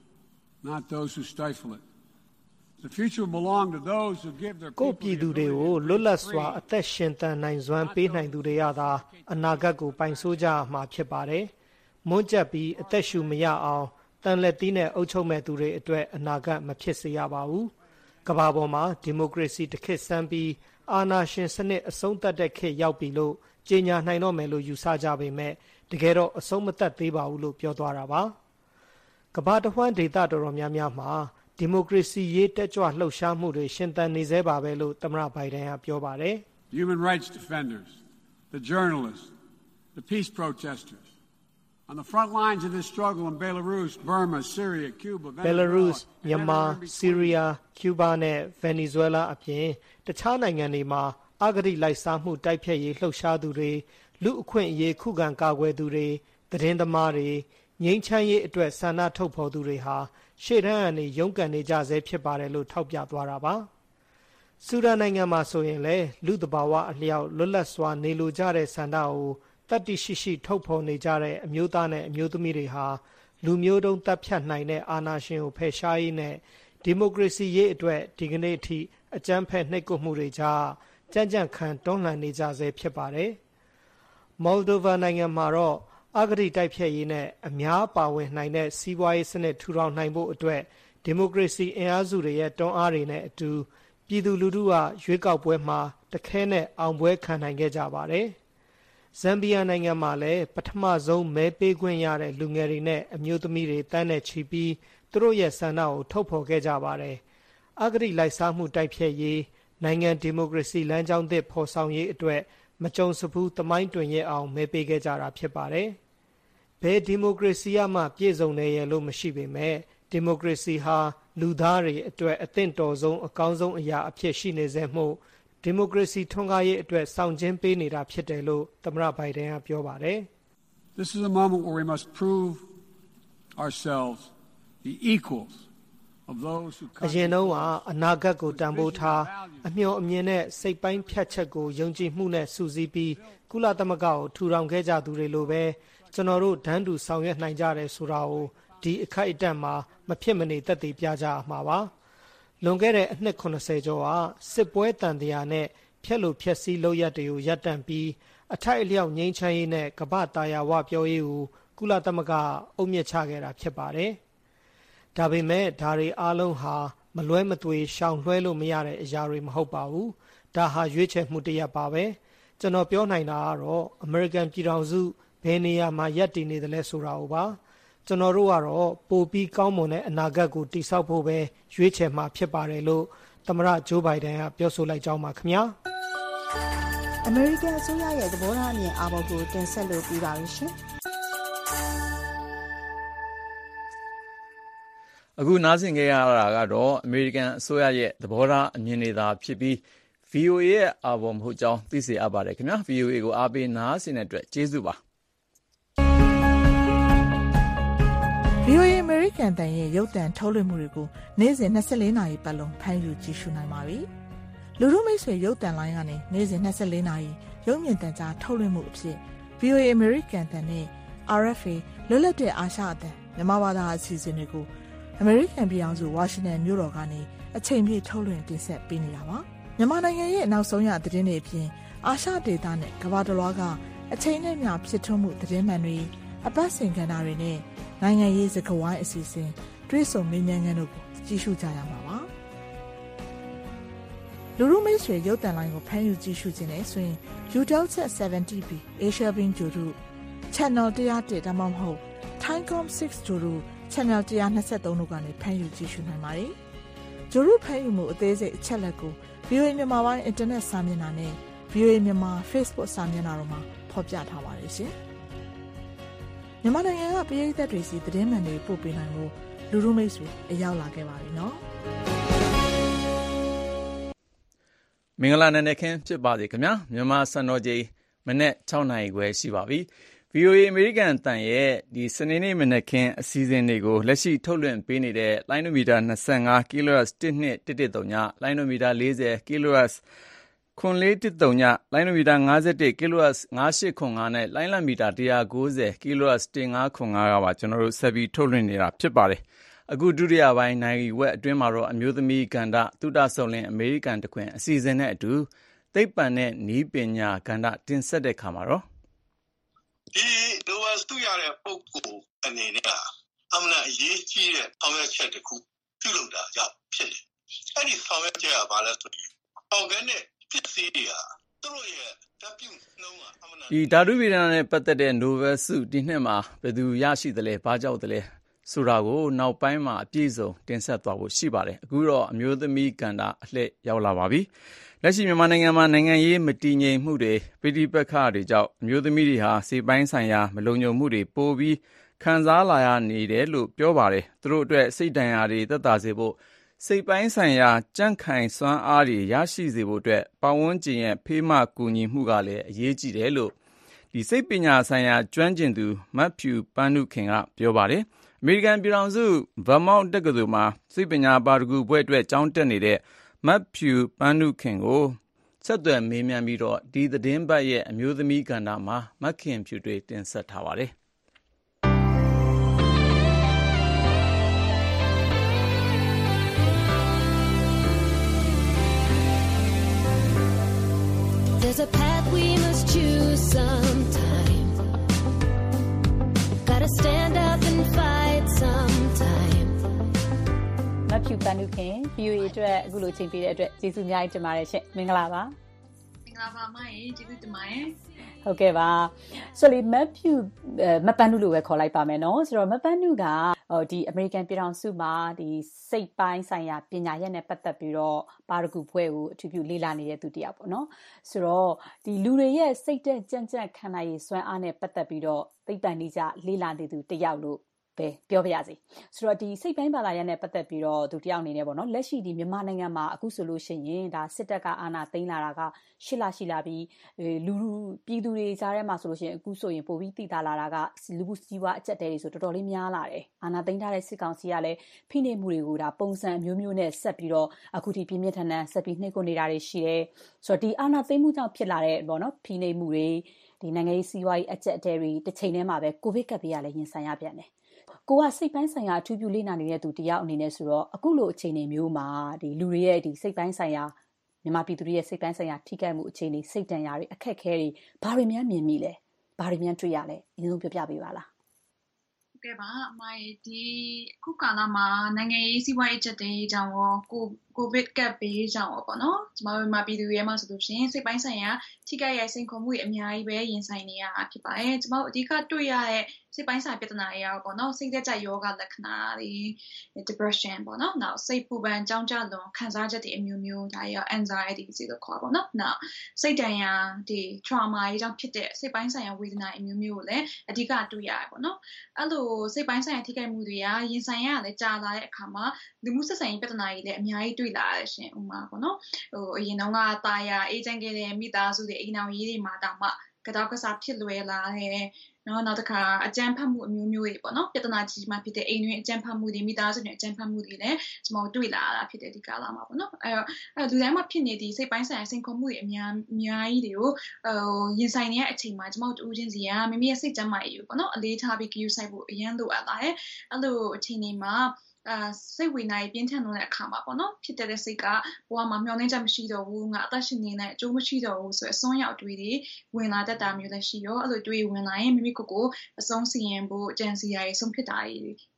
Speaker 18: not those who stifle it. The future will belong to those who give their people
Speaker 17: ကိုပြည်သူတွေကိုလွတ်လပ်စွာအသက်ရှင်သန်နိုင်စွမ်းပေးနိုင်သူတွေရသာအနာဂတ်ကိုပိုင်ဆိုးကြမှာဖြစ်ပါတယ်။မွန်းကျက်ပြီးအသက်ရှူမရအောင်တန်လက်သီးနဲ့အုပ်ချုပ်မဲ့သူတွေအတွက်အနာဂတ်မဖြစ်စေရပါဘူး။ကမ္ဘာပေါ်မှာဒီမိုကရေစီတစ်ခေတ်ဆန်းပြီးအာဏာရှင်စနစ်အဆုံးသတ်တဲ့ခေတ်ရောက်ပြီလို့ကြေညာနိုင်တော့မယ်လို့ယူဆကြပေမဲ့တကယ်တော့အဆုံးမသတ်သေးပါဘူးလို့ပြောသွားတာပါ။ကမ္ဘာတစ်ဝှမ်းဒေသတော်တော်များများမှာဒီမိုကရေစီရေးတက်ကြွလှုပ်ရှားမှုတွေရှင်သန်နေသေးပါပဲလို့သမ္မတဘိုင်ဒန်ကပြောပါတယ်။
Speaker 18: Human rights defenders, the journalists, the peace protesters on the front lines of this struggle in Belarus, Burma, Syria, Cuba,
Speaker 17: Belarus, Myanmar, Syria, Cuba နဲ့ Venezuela အပြင်တခြားနိုင်ငံတွေမှာအဂတိလိုက်စားမှုတိုက်ဖျက်ရေးလှုပ်ရှားသူတွေလူအခွင့်အရေးခုခံကာကွယ်သူတွေသတင်းသမားတွေငြိမ်းချမ်းရေးအတွက်ဆန္ဒထုတ်ဖော်သူတွေဟာရှေ့တန်းကနေရုန်းကန်နေကြဆဲဖြစ်ပါတယ်လို့ထောက်ပြသွားတာပါ။ဆူဒန်နိုင်ငံမှာဆိုရင်လည်းလူသဘာဝအလျောက်လွတ်လပ်စွာနေလိုကြတဲ့ဆန္ဒကိုတတ်တိရှိရှိထုတ်ဖော်နေကြတဲ့အမျိုးသားနဲ့အမျိုးသမီးတွေဟာလူမျိုးတုံးတပ်ဖြတ်နိုင်တဲ့အာဏာရှင်ကိုဖယ်ရှားရေးနဲ့ဒီမိုကရေစီရေးအတွက်ဒီကနေ့အထိအကြမ်းဖက်နှိပ်ကွပ်မှုတွေကြားကြမ်းကြမ်းခံတွန်းလှန်နေကြဆဲဖြစ်ပါတယ်။ မော်လ်ဒိုဗာနိုင်ငံမှာတော့အဂတိတိုက်ဖျက်ရေးနဲ့အများပါဝင်နိုင်တဲ့စီးပွားရေးစနစ်ထူထောင်နိုင်ဖို့အတွက်ဒီမိုကရေစီအင်အားစုတွေရဲ့တွန်းအားတွေနဲ့အတူပြည်သူလူထုကရွေးကောက်ပွဲမှာတခဲနဲ့အောင်ပွဲခံနိုင်ခဲ့ကြပါတယ်။ဇမ်ဘီယာနိုင်ငံမှာလည်းပထမဆုံးမဲပေးခွင့်ရတဲ့လူငယ်တွေနဲ့အမျိုးသမီးတွေတန်းနဲ့ချီပြီးသူတို့ရဲ့ဆန္ဒကိုထုတ်ဖော်ခဲ့ကြပါတယ်။အဂတိလိုက်စားမှုတိုက်ဖျက်ရေးနိုင်ငံဒီမိုကရေစီလမ်းကြောင်းသစ်ဖော်ဆောင်ရေးအတွက်မကြုံစဖူးသမိုင်းတွင်ရအောင်မဲပေးခဲ့ကြတာဖြစ်ပါတယ်။ဘယ်ဒီမိုကရေစီမှပြည့်စုံနေရလို့မရှိပေမဲ့ဒီမိုကရေစီဟာလူသားတွေအတွက်အသင့်တော်ဆုံးအကောင်းဆုံးအရာအဖြစ်ရှိနေစေမှုဒီမိုကရေစီထွန်းကားရေးအတွက်ဆောင်ကျဉ်ပေးနေတာဖြစ်တယ်လို့သမ္မတဘိုင်ဒန်ကပြောပါတယ်။
Speaker 18: This is a moment where we must prove ourselves the equals of those who
Speaker 17: အရင်တော့ကအနာဂတ်ကိုတန်ဖိုးထားအမျှော်အမြင်နဲ့စိတ်ပိုင်းဖြတ်ချက်ကိုယုံကြည်မှုနဲ့စူးစီးပြီးကုလသမဂ္ဂကိုထူထောင်ခဲ့ကြသူတွေလိုပဲကျွန်တော်တို့ဒန်းတူဆောင်ရွက်နိုင်ကြတယ်ဆိုတာကိုဒီအခိုက်အတန့်မှာမဖြစ်မနေသက်သေပြကြမှာပါလွန်ခဲ့တဲ့အနှစ်၇၀ကျော်ကစစ်ပွဲတန်တရားနဲ့ဖျက်လို့ဖျက်ဆီးလုပ်ရက်တွေကိုရပ်တန့်ပြီးအထိုက်အလျောက်ငြိမ်းချမ်းရေးနဲ့ကမ္ဘာတာယာဝပြောရေးကိုကုလသမဂ္ဂအုပ်မြစ်ချခဲ့တာဖြစ်ပါတယ်ဒါပေမဲ့ဒါတွေအားလုံးဟာမလွဲမသွေရှောင်လွှဲလို့မရတဲ့အရာတွေမဟုတ်ပါဘူးဒါဟာရွေးချယ်မှုတစ်ရပ်ပါပဲကျွန်တော်ပြောနိုင်တာကတော့အမေရိကန်ပြည်ထောင်စုဘယ်နေရာမှာရပ်တည်နေတယ်လဲဆိုတာကိုပါကျွန်တော်တို့ကတော့ပိုပြီးကောင်းမွန်တဲ့အနာဂတ်ကိုတည်ဆောက်ဖို့ပဲရွေးချယ်မှာဖြစ်ပါတယ်လို့သမ္မတဂျိုးဘိုင်ဒန်ကပြောဆိုလိုက်ကြောင်းပါခင်ဗျာ
Speaker 7: အမေရိကန်အစိုးရရဲ့သဘောထားအမြင်အာဘော်ကိုတင်ဆက်လို့ပြီးပါပြီရှင်
Speaker 2: အခုနားဆင်ကြရတာကတော့အမေရိကန်အစိုးရရဲ့သဘောထားအမြင်တွေသာဖြစ်ပြီး ဗီအိုအေ ရဲ့အာဘော်မဟုတ်ကြောင်းသိစေအပ်ပါတယ်ခင်ဗျာ ဗီအိုအေ ကိုအားပေးနားဆင်တဲ့အတွက်ကျေးဇူးပါ
Speaker 7: ဗီအိုအေ American တန်ရဲ့ရုပ်သံထုတ်လွှင့်မှုတွေကိုနေ့စဉ်၂၄နာရီပတ်လုံးဖမ်းယူကြည့်ရှုနိုင်ပါပြီလူထုမိတ်ဆွေရုပ်သံလိုင်းကနေနေ့စဉ်၂၄နာရီရုပ်မြင်သံကြားထုတ်လွှင့်မှုအဖြစ် ဗီအိုအေ American တန်နဲ့ အာရ်အက်ဖ်အေ လွတ်လပ်တဲ့အာရှအသံမြန်မာဘာသာအစီအစဉ်တွေကို American ပြည်အောင်စုဝါရှင်တန်မြို့တော်ကနေအချိန်ပြည့်ထုတ်လွှင့်တင်ဆက်ပေးနေတာပါမြန်မာနိုင်ငံရဲ့နောက်ဆုံးရသတင်းတွေအပြင်အာရှဒေသနဲ့ကမ္ဘာတစ်လွှားကအချိန်နဲ့မျှဖြစ်ထွန်းမှုသတင်းမှန်တွေအပတ်စဉ်ကဏ္ဍတွေနဲ့နိုင်ငံရေးစကားဝိုင်းအစီအစဉ်တွေးဆုံမေးမြန်းခန်းတို့ကိုကြည့်ရှုကြရမှာပါလူလူမိတ်ဆွေရုပ်သံလိုင်းကိုဖမ်းယူကြည့်ရှုခြင်းနဲ့ဆိုရင် Eutelsat 7 တီ ဗီ Asia Bin ဂျိုတို့ Channel one oh oneဒါမှမဟုတ် Thaicom six ဂျိုတို့ Channel one twenty-threeတို့ကနေဖမ်းယူကြည့်ရှုနိုင်ပါတယ်ဂျိုတို့ဖမ်းယူမှုအသေးစိတ်အချက်လက်ကို ဗီအိုအေ မြန်မာပိုင်းအင်တာနက်စာမျက်နှာနဲ့ ဗီအိုအေ မြန်မာ Facebook စာမျက်နှာတို့မှာဖော်ပြထားပါတယ်ရှင်မြန်မာနိုင်ငံကပရိသတ်တွေစီသတင်းမှန်တွေပို့ပေးနိုင်မှုလူလူမိတ်ဆွေအရောက်လာခဲ့ပါပြီနော်
Speaker 2: မင်္ဂလာနံနက်ခင်းဖြစ်ပါစေခင်ဗျာမြန်မာစံတော်ချိန်မနေ့၆နာရီခွဲရှိပါပြီ ဗီအိုအေ အမေရိကန်တန်ရဲ့ဒီစနေနေ့မနက်ခင်းအစီအစဉ်တွေကိုလက်ရှိထုတ်လွှင့်ပေးနေတဲ့လိုင်းနိုမီတာ၂၅ kHz တစ်နှစ် တစ်တစ်သုံးညလိုင်းနိုမီတာ၄၀ kHz ခွန်လေးတစ်သုံးညလိုင်းနိုမီတာ၅၁ kHz ၅၈ခွန်၅နဲ့လိုင်းလံမီတာ၁၉၀ kHz ၁၅ခွန်၅ကပါကျွန်တော်တို့ဆက်ပြီးထုတ်လွှင့်နေတာဖြစ်ပါတယ်အခုဒုတိယပိုင်းနိုင်ဝက်အတွင်းမှာတော့အမျိုးသမီးကဏ္ဍသုတဆုံလင်အမေရိကန်တခွင်အစီအစဉ်နဲ့အတူသိပ္ပံနဲ့နည်းပညာကဏ္ဍတင်ဆက်တဲ့ခါမှာတော့
Speaker 19: ဒီလိုဝစုရတဲ့ပုံကိုအနေနဲ့အမှန်အရေးကြီးတဲ့အောင်ရချက်တစ်ခုပြုလုပ်တာကြောင့်ဖြစ်တယ်။အဲ့ဒီဆောင်ရွက်ချက်ကဘာလဲဆိုရင် organic ပစ္စည်းတွေဟာသူတို့ရဲ့ဓာတ်ပြုနှုန်းကအမှန်
Speaker 2: ဒီဓာတုဗေဒနဲ့ပတ်သက်တဲ့ Nobel ဆုဒီနှစ်မှာဘယ်သူရရှိသလဲဘာကြောင့်သလဲဆိုတာကိုနောက်ပိုင်းမှာအပြည့်စုံတင်ဆက်သွားဖို့ရှိပါတယ်အခုတော့အမျိုးသမီးကဏ္ဍအလှည့်ရောက်လာပါပြီလက်ရှိမြန်မာနိုင်ငံမှာနိုင်ငံရေးမတည်ငြိမ်မှုတွေပြည်ပခါတွေကြောင့်အမျိုးသမီးတွေဟာစေပိုင်းဆိုင်ရာမလုံခြုံမှုတွေပိုပြီးခံစားလာရနေတယ်လို့ပြောပါတယ်သူတို့အတွက်စိတ်ဒဏ်ရာတွေသက်သာစေဖို့စိတ်ပိုင်းဆိုင်ရာကြန့်ခိုင်စွမ်းအားတွေရရှိစေဖို့အတွက်ပတ်ဝန်းကျင်ရဲ့ဖေးမကူညီမှုကလည်းအရေးကြီးတယ်လို့ဒီစိတ်ပညာဆိုင်ရာကျွမ်းကျင်သူမတ်ဖြူပန်းနုခင်ကပြောပါတယ်အမေရိကန်ပြည်ထောင်စုဗာမောင့်တက္ကသိုလ်မှာစိတ်ပညာပါရဂူဘွဲ့အတွက်ကျောင်းတက်နေတဲ့မတ်ဖြူပန်းနုခင်ကိုဆက်သွယ်မေးမြန်းပြီးတော့ဒီသတင်းပတ်ရဲ့အမျိုးသမီးကဏ္ဍမှာမတ်ခင်ဖြူတွေတင်ဆက်ထားပါတယ်။
Speaker 20: There's a path we must choose sometime. Gotta stand up and fight sometime.
Speaker 15: မဖြူပန်းနုခင် ဗီအိုအေ အတွက်အခုလိုချိန်ပေးတဲ့အတွက်ကျေးဇူးအများကြီးတင်ပါတယ်ရှင်မင်္ဂလာပါ
Speaker 21: မင်္ဂလာပါမရေကျေးဇူးတင်ပါတယ်
Speaker 15: ဟုတ်ကဲ့ပါဆိုလေမဖြူမပန်းနုလို့ပဲခေါ်လိုက်ပါမယ်နော်ဆိုတော့မပန်းနုကဟိုဒီအမေရိကန်ပြည်ထောင်စုမှာဒီစိတ်ပိုင်းဆိုင်ရာပညာရပ်နဲ့ပတ်သက်ပြီးတော့ပါရဂူဘွဲ့ကိုအထူးပြုလေ့လာနေတဲ့သူတယောက်ပေါ့နော်ဆိုတော့ဒီလူတွေရဲ့စိတ်တဲ့ကြံ့ကြံ့ခံနိုင်ရည်စွမ်းအားနဲ့ပတ်သက်ပြီးတော့သိပ္ပံနည်းကျလေ့လာနေသူတယောက်လို့ပဲပြောပြရစီဆိုတော့ဒီစိတ်ပိုင်းဘာသာရပ်နဲ့ပတ်သက်ပြီးတော့သူတယောက်အနေနဲ့ပေါ့နော်လက်ရှိဒီမြန်မာနိုင်ငံမှာအခုဆိုလို့ရှိရင်ဒါစစ်တပ်ကအာဏာသိမ်းလာတာကရှစ်လရှိလာပြီးလူလူပြည်သူတွေကြားထဲမှာဆိုလို့ရှိရင်အခုဆိုရင်ပိုပြီးတည်တာလာတာကလူမှုစီးပွားအကျပ်တဲတွေဆိုတော်တော်လေးများလာတယ်အာဏာသိမ်းထားတဲ့စစ်ကောင်စီကလည်းဖိနှိပ်မှုတွေကိုဒါပုံစံမျိုးမျိုးနဲ့ဆက်ပြီးတော့အခုထိပြင်းပြထန်ထန်ဆက်ပြီးနှိပ်ကွပ်နေတာတွေရှိတယ်ဆိုတော့ဒီအာဏာသိမ်းမှုကြောင့်ဖြစ်လာတဲ့ပေါ့နော်ဖိနှိပ်မှုတွေဒီနိုင်ငံရေးစီးပွားရေးအကျပ်တဲတွေတစ်ချိန်တည်းမှာပဲကိုဗစ်ကပ်ဘေးကလည်းရင်ဆိုင်ရပြန်တယ်ကိုကစိတ်ပိုင်းဆိုင်ရာအထူးပြုလေ့လာနေတဲ့သူတယောက်အနေနဲ့ဆိုတော့အခုလိုအခြေအနေမျိုးမှာဒီလူတွေရဲ့ဒီစိတ်ပိုင်းဆိုင်ရာမြန်မာပြည်သူတွေရဲ့စိတ်ပိုင်းဆိုင်ရာထိခိုက်မှုအခြေအနေစိတ်တန်ရာတွေအခက်ခဲတွေဘာတွေများမြင်မိလဲဘာတွေများတွေ့ရလဲအရင်ဆုံးပြောပြပေးပါလား
Speaker 21: ကဲပါအမရေဒီခုကာလမှာနိုင်ငံရေးစီးပွားရေးချက်တွေကြောင့်ရောကိုကိုဗစ်ကပ်ဘေးကြောင့်ရောပေါ့နော်ကျမတို့မှာပြည်သူတွေမှာဆိုလို့ရှိရင်စိတ်ပိုင်းဆိုင်ရာထိခိုက်ရစိန်ခေါ်မှုတွေအများကြီးပဲရင်ဆိုင်နေရတာဖြစ်ပါတယ်ကျမတို့အဓိကတွေ့ရတဲ့စိတ်ပိုင်းဆိုင်ရာပြဿနာတွေရောပေါ့နော်စိတ်သက်ကြယောဂလက္ခဏာတွေ depression ပေါ့နော်နောက်စိတ်ပူပန်ကြောင်းကြလွန်ခံစားချက်တွေအမျိုးမျိုးဒါရော anxiety စီလို့ခေါ်ပါပေါ့နော်နောက်စိတ်ဒဏ်ရာဒီ trauma တွေကြောင့်ဖြစ်တဲ့စိတ်ပိုင်းဆိုင်ရာဝေဒနာအမျိုးမျိုးကိုလည်းအဓိကတွေ့ရတယ်ပေါ့နော်အဲ့လိုစိတ်ပိုင်းဆိုင်ရာထိခိုက်မှုတွေကရင်ဆိုင်ရတဲ့ကြာလာတဲ့အခါမှာလူမှုဆက်ဆံရေးပြဿနာတွေလည်းအများကြီးတွေ့လာရရှင်ဥမာပေါ့နော်ဟိုအရင်တုန်းကတာယာအေဂျင့်ခဲ့တဲ့မိသားစုတွေအိမ်အောင်ရေးတွေမှာတောင်မှကတောက်ကစားဖြစ်လွယ်လာတယ်နော်နောက်တစ်ခါအကြမ်းဖက်မှုအမျိုးမျိုးတွေပေါ့နော်ပြဿနာကြီးမှဖြစ်တဲ့အိမ်တွင်းအကြမ်းဖက်မှုတွေမိသားစုတွေအကြမ်းဖက်မှုတွေလည်းကျွန်တော်တွေ့လာတာဖြစ်တဲ့ဒီကာလမှာပေါ့နော်အဲတော့အဲလူတိုင်းမှာဖြစ်နေသည့်စိတ်ပိုင်းဆိုင်ရာစိန်ခေါ်မှုတွေအများအများကြီးတွေကိုဟိုရင်ဆိုင်နေတဲ့အချိန်မှာကျွန်တော်တို့ဦးချင်းစီကမိမိရဲ့စိတ်ကျန်းမာရေးကိုပေါ့နော်အလေးထားပြီး queue ဆိုင်ဖို့အရန်လိုအပ်လာတယ်အဲ့လိုအချိန်တွေမှာအာစိတ်ဝေနာပြင်းထန်တဲ့အခါမှာပေါ့နော်ဖြစ်တဲ့စိတ်ကဘဝမှာမျောနှင်းချက်မရှိတော့ဘူးငါအသက်ရှင်နေတဲ့အကျိုးမရှိတော့ဘူးဆိုအစွန်းရောက်တွေတွေဝင်လာတတ်တာမျိုးလည်းရှိရောအဲ့လိုတွေဝင်လာရင်မိမိကိုယ်ကိုအဆုံးစီရင်ဖို့အကြံစီရာရေးဆုံးဖြတ်တာတွေဖြ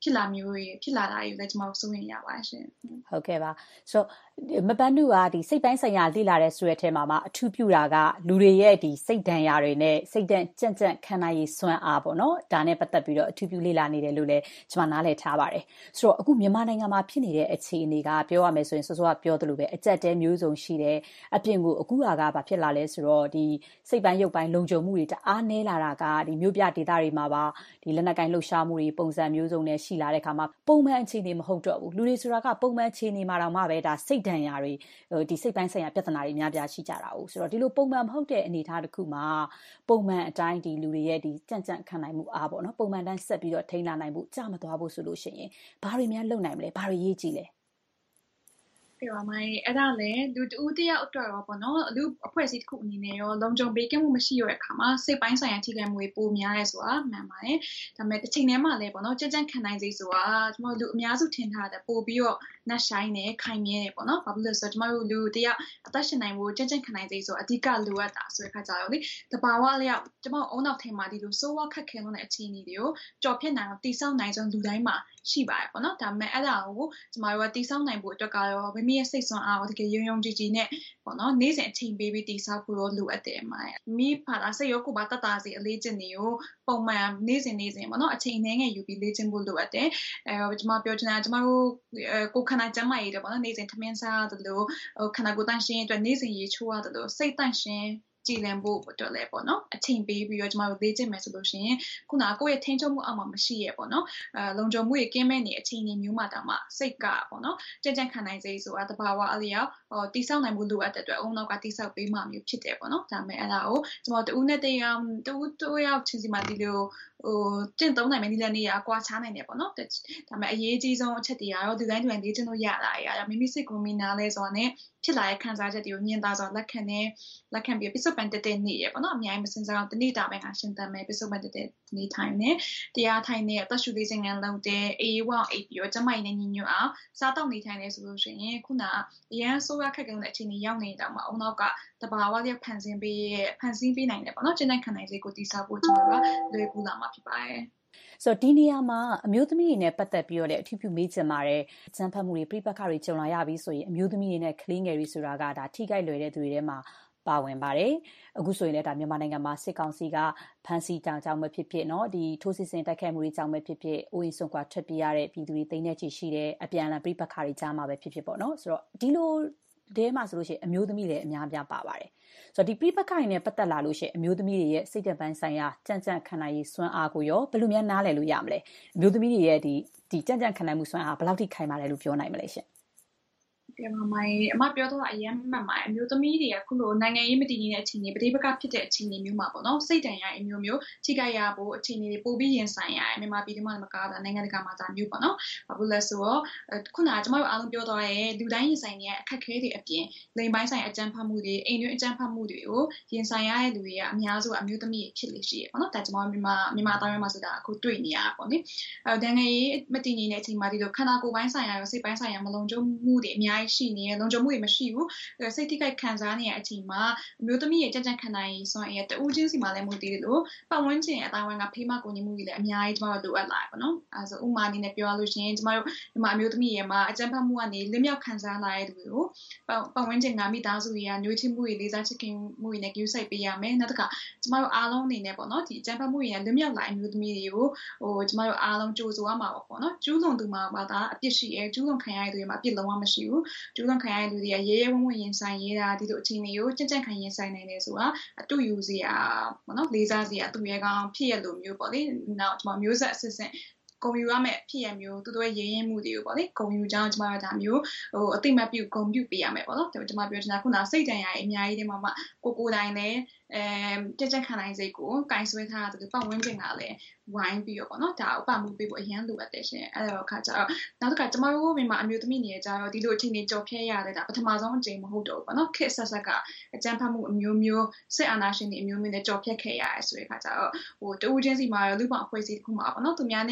Speaker 21: ဖြစ်လာမျိုးတွေဖြစ်လာတာတွေလည်းကျွန်တော်စိုးရင်ရပါရှင်
Speaker 1: ဟုတ်ကဲ့ပါဆိုမပန်းနုကဒီစိတ်ပိုင်းဆိုင်ရာလေ့လာတဲ့ဆိုတဲ့အထဲမှာမှအထူးပြုတာကလူတွေရဲ့ဒီစိတ်ဒဏ်ရာတွေနဲ့စိတ်ဒဏ်ကြံ့ကြံ့ခံနိုင်ရည်စွမ်းအားပေါ့နော်ဒါနဲ့ပတ်သက်ပြီးတော့အထူးပြုလေ့လာနေတယ်လို့လည်းကျွန်မနားလည်ထားပါတယ်ဆိုတော့အခုမြန်မာနိုင်ငံမှာဖြစ်နေတဲ့အခြေအနေကပြောရမယ်ဆိုရင်စောစောကပြောသလိုပဲအကြက်တဲမျိုးစုံရှိတယ်အပြင်ကိုအခုကဘာဖြစ်လာလဲဆိုတော့ဒီစိတ်ပိုင်းရုပ်ပိုင်းလုံခြုံမှုတွေတအားနည်းလာတာကဒီမျိုးပြဒေသတွေမှာပါဒီလက်နက်ကိုင်လှုပ်ရှားမှုတွေပုံစံမျိုးစုံနဲ့ရှိလာတဲ့အခါမှာပုံမှန်အခြေအနေမဟုတ်တော့ဘူးလူတွေဆိုတာကပုံမှန်အခြေအနေမှာတော့မှပဲဒါစိတ်ဒဏ်ရာတွေဒီစိတ်ပိုင်းဆိုင်ရာပြဿနာတွေအများပြားရှိကြတာ哦ဆိုတော့ဒီလိုပုံမှန်မဟုတ်တဲ့အနေအထားတစ်ခုမှာပုံမှန်အတိုင်းဒီလူတွေရဲ့ဒီကြံ့ကြံ့ခံနိုင်မှုအားပေါ့နော်ပုံမှန်တိုင်းဆက်ပြီးတော့ထိန်းလာနိုင်မှုကြမသွားဖို့ဆိုလို့ရှိရင်ဘာတွေများလုပ်နိုင်မလဲဘာတွေရေးကြည့်လဲ
Speaker 21: ပြောရမယ်အဲ့ဒါလည်းလူတူတယောက်အတွက်ရောပေါ့နော်လူအဖွဲ့အစည်းတစ်ခုအနေနဲ့ရောလုံခြုံပေးကမှုမရှိရတဲ့အခါမှာစိတ်ပိုင်းဆိုင်ရာထိခိုက်မှုတွေပိုများရဲဆိုတာမှန်ပါတယ်ဒါပေမဲ့တစ်ချိန်တည်းမှာလည်းပေါ့နော်ကြက်ကြက်ခံနိုင်စေဆိုတာကျွန်တော်လူအများစုထင်ထားတဲ့ပို့ပြီးတော့နှက်ဆိုင်နေခိုင်မြဲတယ်ပေါ့နော်ဘာဖြစ်လို့လဲဆိုတော့ကျွန်တော်တို့လူတယောက်အသက်ရှင်နိုင်ဖို့ကြက်ကြက်ခံနိုင်စေဆိုအဓိကလိုအပ်တာဆိုတဲ့ခါကြတော့လေတဘာဝအလျောက်ကျွန်တော်အုံနောက်ထဲမှာဒီလိုစိုးဝါခက်ခဲလို့တဲ့အခြေအနေတွေကိုကြော်ဖြတ်နိုင်အောင်တိစောက်နိုင်ဆုံးလူတိုင်းမှာရှိပါတယ်ပေါ့နော်ဒါပေမဲ့အဲ့ဒါကိုကျွန်တော်တို့ကတိစောက်နိုင်ဖို့အတွက်ကတော့မိမိရဲ့စိတ်စွမ်းအားကိုတကယ်ရုံရုံကြည်ကြည်နဲ့ပေါ့နော်နေ့စဉ်အချိန်ပေးပြီးတိစောက်ဖို့လိုအပ်တယ်မှာမိဖာစိတ်ရောကိုယ်ပါတတ်တာစီအလေးကျင့်နေကိုပုံမှန်နေ့စဉ်နေ့စဉ်ပေါ့နော်အချိန်နှဲငယ်ယူပြီးလေ့ကျင့်ဖို့လိုအပ်တယ်အဲကျွန်မပြောချင်တာကျွန်မတို့ကိုခန္ဓာကျန်းမာရေးတယ်ပေါ့နော်နေ့စဉ်ထမင်းစားတယ်လို့ခန္ဓာကိုယ်တန့်ရှင်းအတွက်နေ့စဉ်ရေချိုးရတယ်လို့စိတ်တန့်ရှင်းကြည်လင်ဖို့အတွက်လည်းပေါ့နော်အချိန်ပေးပြီးတော့ကျွန်တော်တို့လေ့ကျင့်မယ်ဆိုလို့ရှိရင်ခုနကကိုယ့်ရဲ့ထင်းချုံမှုအောက်မှာမရှိရပေါ့နော်အဲလုံခြုံမှုရဲ့ကင်းမဲ့နေအချိန်ကြီးမျိုးမှတောင်မှစိတ်ကပေါ့နော်ကြံ့ကြံ့ခံနိုင်စေဆိုတာတဘာဝအလျောက်ဟောတိဆောက်နိုင်မှုလိုအပ်တဲ့အတွက်အုံနောက်ကတိဆောက်ပေးမှမျိုးဖြစ်တယ်ပေါ့နော်ဒါပေမဲ့အဲ့ဒါကိုကျွန်တော်တူနဲ့တယောက်တူတူရောက်ချင်းစီမှာဒီလိုဟိုကျင့်သုံးနိုင်မယ်ဒီလည်းနေရကွာချနိုင်တယ်ပေါ့နော်ဒါပေမဲ့အရေးကြီးဆုံးအချက်တွေကတော့ဒီတိုင်းဒီတိုင်းလေ့ကျင့်လို့ရတာအရာမိမိစိတ်ကိုမိနာလဲဆိုတာနဲ့ဖြစ်လာတဲ့ခံစားချက်တွေကိုမြင်သာစွာလက်ခံနေလက်ခံပြီးပစ္စုပန်တက်တဲ့နေရပေါ့နော်အများကြီးမစင်စားအောင်တနေ့တာပဲငါရှင်းတမ်းမယ်ပစ္စုပန်တက်တဲ့နေထိုင်နေတရားထိုင်နေအသက်ရှူလေးစင်ငံလုံးတဲ့အေးဝအောင်အေးပြီးတော့ကျမကြီးနဲ့ညီညွတ်အောင်စားတော့နေထိုင်နေဆိုလို့ရှိရင်ခုနအရန်ဆိုးရခက်တဲ့အချိန်ကြီးရောက်နေတောင်မှအုံနောက်ကတဘာဝလေးဖန်ဆင်းပေးဖန်ဆင်းပေးနိုင်တယ်ပေါ့နော်ကျင့်တဲ့ခံနိုင်စေကိုတည်ဆောက်ဖို့ကျွန်တော်ကလွယ်ကူလာမှာဖြစ်ပါတယ်
Speaker 1: ဆိုတော့ဒီနေရာမှာအမျိုးသမီးတွေနဲ့ပတ်သက်ပြီးတော့လည်းအထူးပြုမေးချင်ပါတယ်စံဖတ်မှုတွေပြိပခါတွေကြုံလာရပြီးဆိုရင်အမျိုးသမီးတွေနဲ့ကလေးငယ်တွေဆိုတာကဒါထိခိုက်လွယ်တဲ့သူတွေထဲမှာပါဝင်ပါတယ်အခုဆိုရင်လည်းဒါမြန်မာနိုင်ငံမှာစစ်ကောင်စီကဖမ်းဆီးတောင်ကြောင့်မဖြစ်ဖြစ်เนาะဒီထိုးစစ်ဆင်တိုက်ခိုက်မှုတွေကြောင့်မဖြစ်ဖြစ်အိုးအိမ်ဆုံးကွာထွက်ပြေးရတဲ့ပြည်သူတွေတိတ်နေချီရှိတဲ့အပြန်အလှန်ပြိပခါတွေကြားမှာပဲဖြစ်ဖြစ်ပေါ့เนาะဆိုတော့ဒီလိုတဲမှာဆိုလို့ရှိရင်အမျိုးသမီးတွေအများပြပါပါတယ်ဆိုတော့ဒီပြိပခါတွေနဲ့ပတ်သက်လာလို့ရှိရင်အမျိုးသမီးတွေရဲ့စိတ်ဓာတ်ပိုင်းဆိုင်ရာကြံ့ကြံ့ခံနိုင်ရေးစွမ်းအားကိုရောဘယ်လိုများနားလည်လို့ရမလဲအမျိုးသမီးတွေရဲ့ဒီဒီကြံ့ကြံ့ခံနိုင်မှုစွမ်းအားဘယ်လောက်ထိခိုင်ပါတယ်လို့ပြောနိုင်မလဲရှင်
Speaker 21: ပြန်မမိုင်းအမပြောတော့အရင်မှတ်မှာအမျိုးသမီးတွေကခုလိုနိုင်ငံရေးမတည်ငြိမ်တဲ့အချိန်တွေပဋိပက္ခဖြစ်တဲ့အချိန်တွေမျိုးမှာပေါ့နော်စိတ်တန်ရအမျိုးမျိုးထိခိုက်ရဖို့အချိန်တွေပို့ပြီးရင်ဆိုင်ရမြန်မာပြည်မှာမကားတာနိုင်ငံတကာမှာဒါမျိုးပေါ့နော်ဘာလို့လဲဆိုတော့ခုနကကျွန်မတို့အားလုံးပြောတော့ရဲ့လူတိုင်းရင်ဆိုင်ရဲ့အခက်အခဲတွေအပြင်လိမ်ပိုင်းဆိုင်အကြမ်းဖက်မှုတွေအိမ်တွင်းအကြမ်းဖက်မှုတွေကိုရင်ဆိုင်ရတဲ့လူတွေကအများစုအမျိုးသမီးဖြစ်လေရှိရပေါ့နော်ဒါကျွန်မတို့မြန်မာမြန်မာအတိုင်းမှာဆိုတာအခုတွေ့နေရတာပေါ့နိအဲနိုင်ငံရေးမတည်ငြိမ်တဲ့အချိန်မှာဒီလိုခန္ဓာကိုယ်ပိုင်းဆိုင်ရာရောစိတ်ပိုင်းဆိုင်ရာမလုံးကျုံမှုတွေအများကြီးရှိနေလုံခြုံမှုတွေမရှိဘူးစိတ်ထိခိုက်ခံစားနေရတဲ့အချိန်မှာအမျိုးသမီးရဲ့ကြံ့ကြံ့ခံနိုင်စွမ်းရတဲ့တူးချင်းစီမှာလည်းမဟုတ်သေးလို့ပတ်ဝန်းကျင်အတိုင်းဝိုင်းကဖေးမကိုညီမှုတွေလည်းအများကြီးကျွန်တော်တို့လိုအပ်လာပါတော့အဲဆိုဥမာအနေနဲ့ပြောရလို့ရှိရင်ကျွန်တော်တို့ဒီမှာအမျိုးသမီးရဲ့မှာအကြံဖတ်မှုကနေလင်းမြောက်ခံစားလာတဲ့သူတွေကိုပတ်ဝန်းကျင်ကမိသားစုတွေကညှို့ချမှုတွေလေးစားချစ်ခင်မှုတွေနဲ့ကြိုးစိုက်ပေးရမယ်နောက်တစ်ခါကျွန်တော်တို့အားလုံးအနေနဲ့ပေါ့နော်ဒီအကြံဖတ်မှုတွေနဲ့လင်းမြောက်လာတဲ့အမျိုးသမီးတွေကိုဟိုကျွန်တော်တို့အားလုံးကြိုးဆိုရမှာပေါ့နော်ကျူးလွန်သူမှာပါတာအပြစ်ရှိရဲကျူးလွန်ခံရတဲ့သူတွေမှာအပြစ်လုံးဝမရှိဘူးကျူးလွန်ခံရတဲ့လူတွေကရဲရဲဝံ့ဝံ့ရင်ဆိုင်ရတာဒီလိုအချိန်တွေကိုကြံ့ကြံ့ခံရင်ဆိုင်နိုင်တယ်ဆိုတာအတူယူစရာပေါ့နော်လေးစားစရာသူရဲကောင်းဖြစ်ရလို့မျိုးပေါ့လေနောက်ကျွန်တော်မျိုးဆက်အစစ်စစ်ဂုံယူရမယ့်ဖြစ်ရမျိုးသူတို့ရဲ့ရင်းရင်းမှုတွေကိုပေါ့လေဂုံယူကြောင်းကျွန်မတို့ဒါမျိုးဟိုအတိမတ်ပြုဂုံပြုပေးရမယ်ပေါ့နော်ကျွန်မပြောချင်တာခုနစိတ်တန်ရအများကြီးတွေမှာမှကိုကိုတိုင်းလည်းအဲကြက်ကြက်ခံနိုင်စိတ်ကိုကင်ဆွဲထားတဲ့ပတ်ဝန်းကျင်ကလည်းဝိုင်းပြီးတော့ပေါ့နော်ဒါအပမှုပေးဖို့အရန်လိုအပ်တယ်ရှင်အဲ့တော့ခါကျတော့နောက်တစ်ခါကျွန်မတို့မြန်မာအမျိုးသမီးနေကြတော့ဒီလိုအချိန်ကြီးကြော်ဖြဲရတဲ့ဒါပထမဆုံးအချိန်မဟုတ်တော့ဘူးပေါ့နော်ခက်ဆက်ဆက်ကအကြမ်းဖက်မှုအမျိုးမျိုးစစ်အာဏာရှင်တွေအမျိုးမျိုးနဲ့ကြော်ဖြတ်ခဲ့ရတယ်ဆိုတဲ့ခါကျတော့ဟိုတူးချင်းစီမှာလူ့ဘောင်အဖွဲ့အစည်းတစ်ခုမှာပေါ့နော်သူများနဲ့မတူ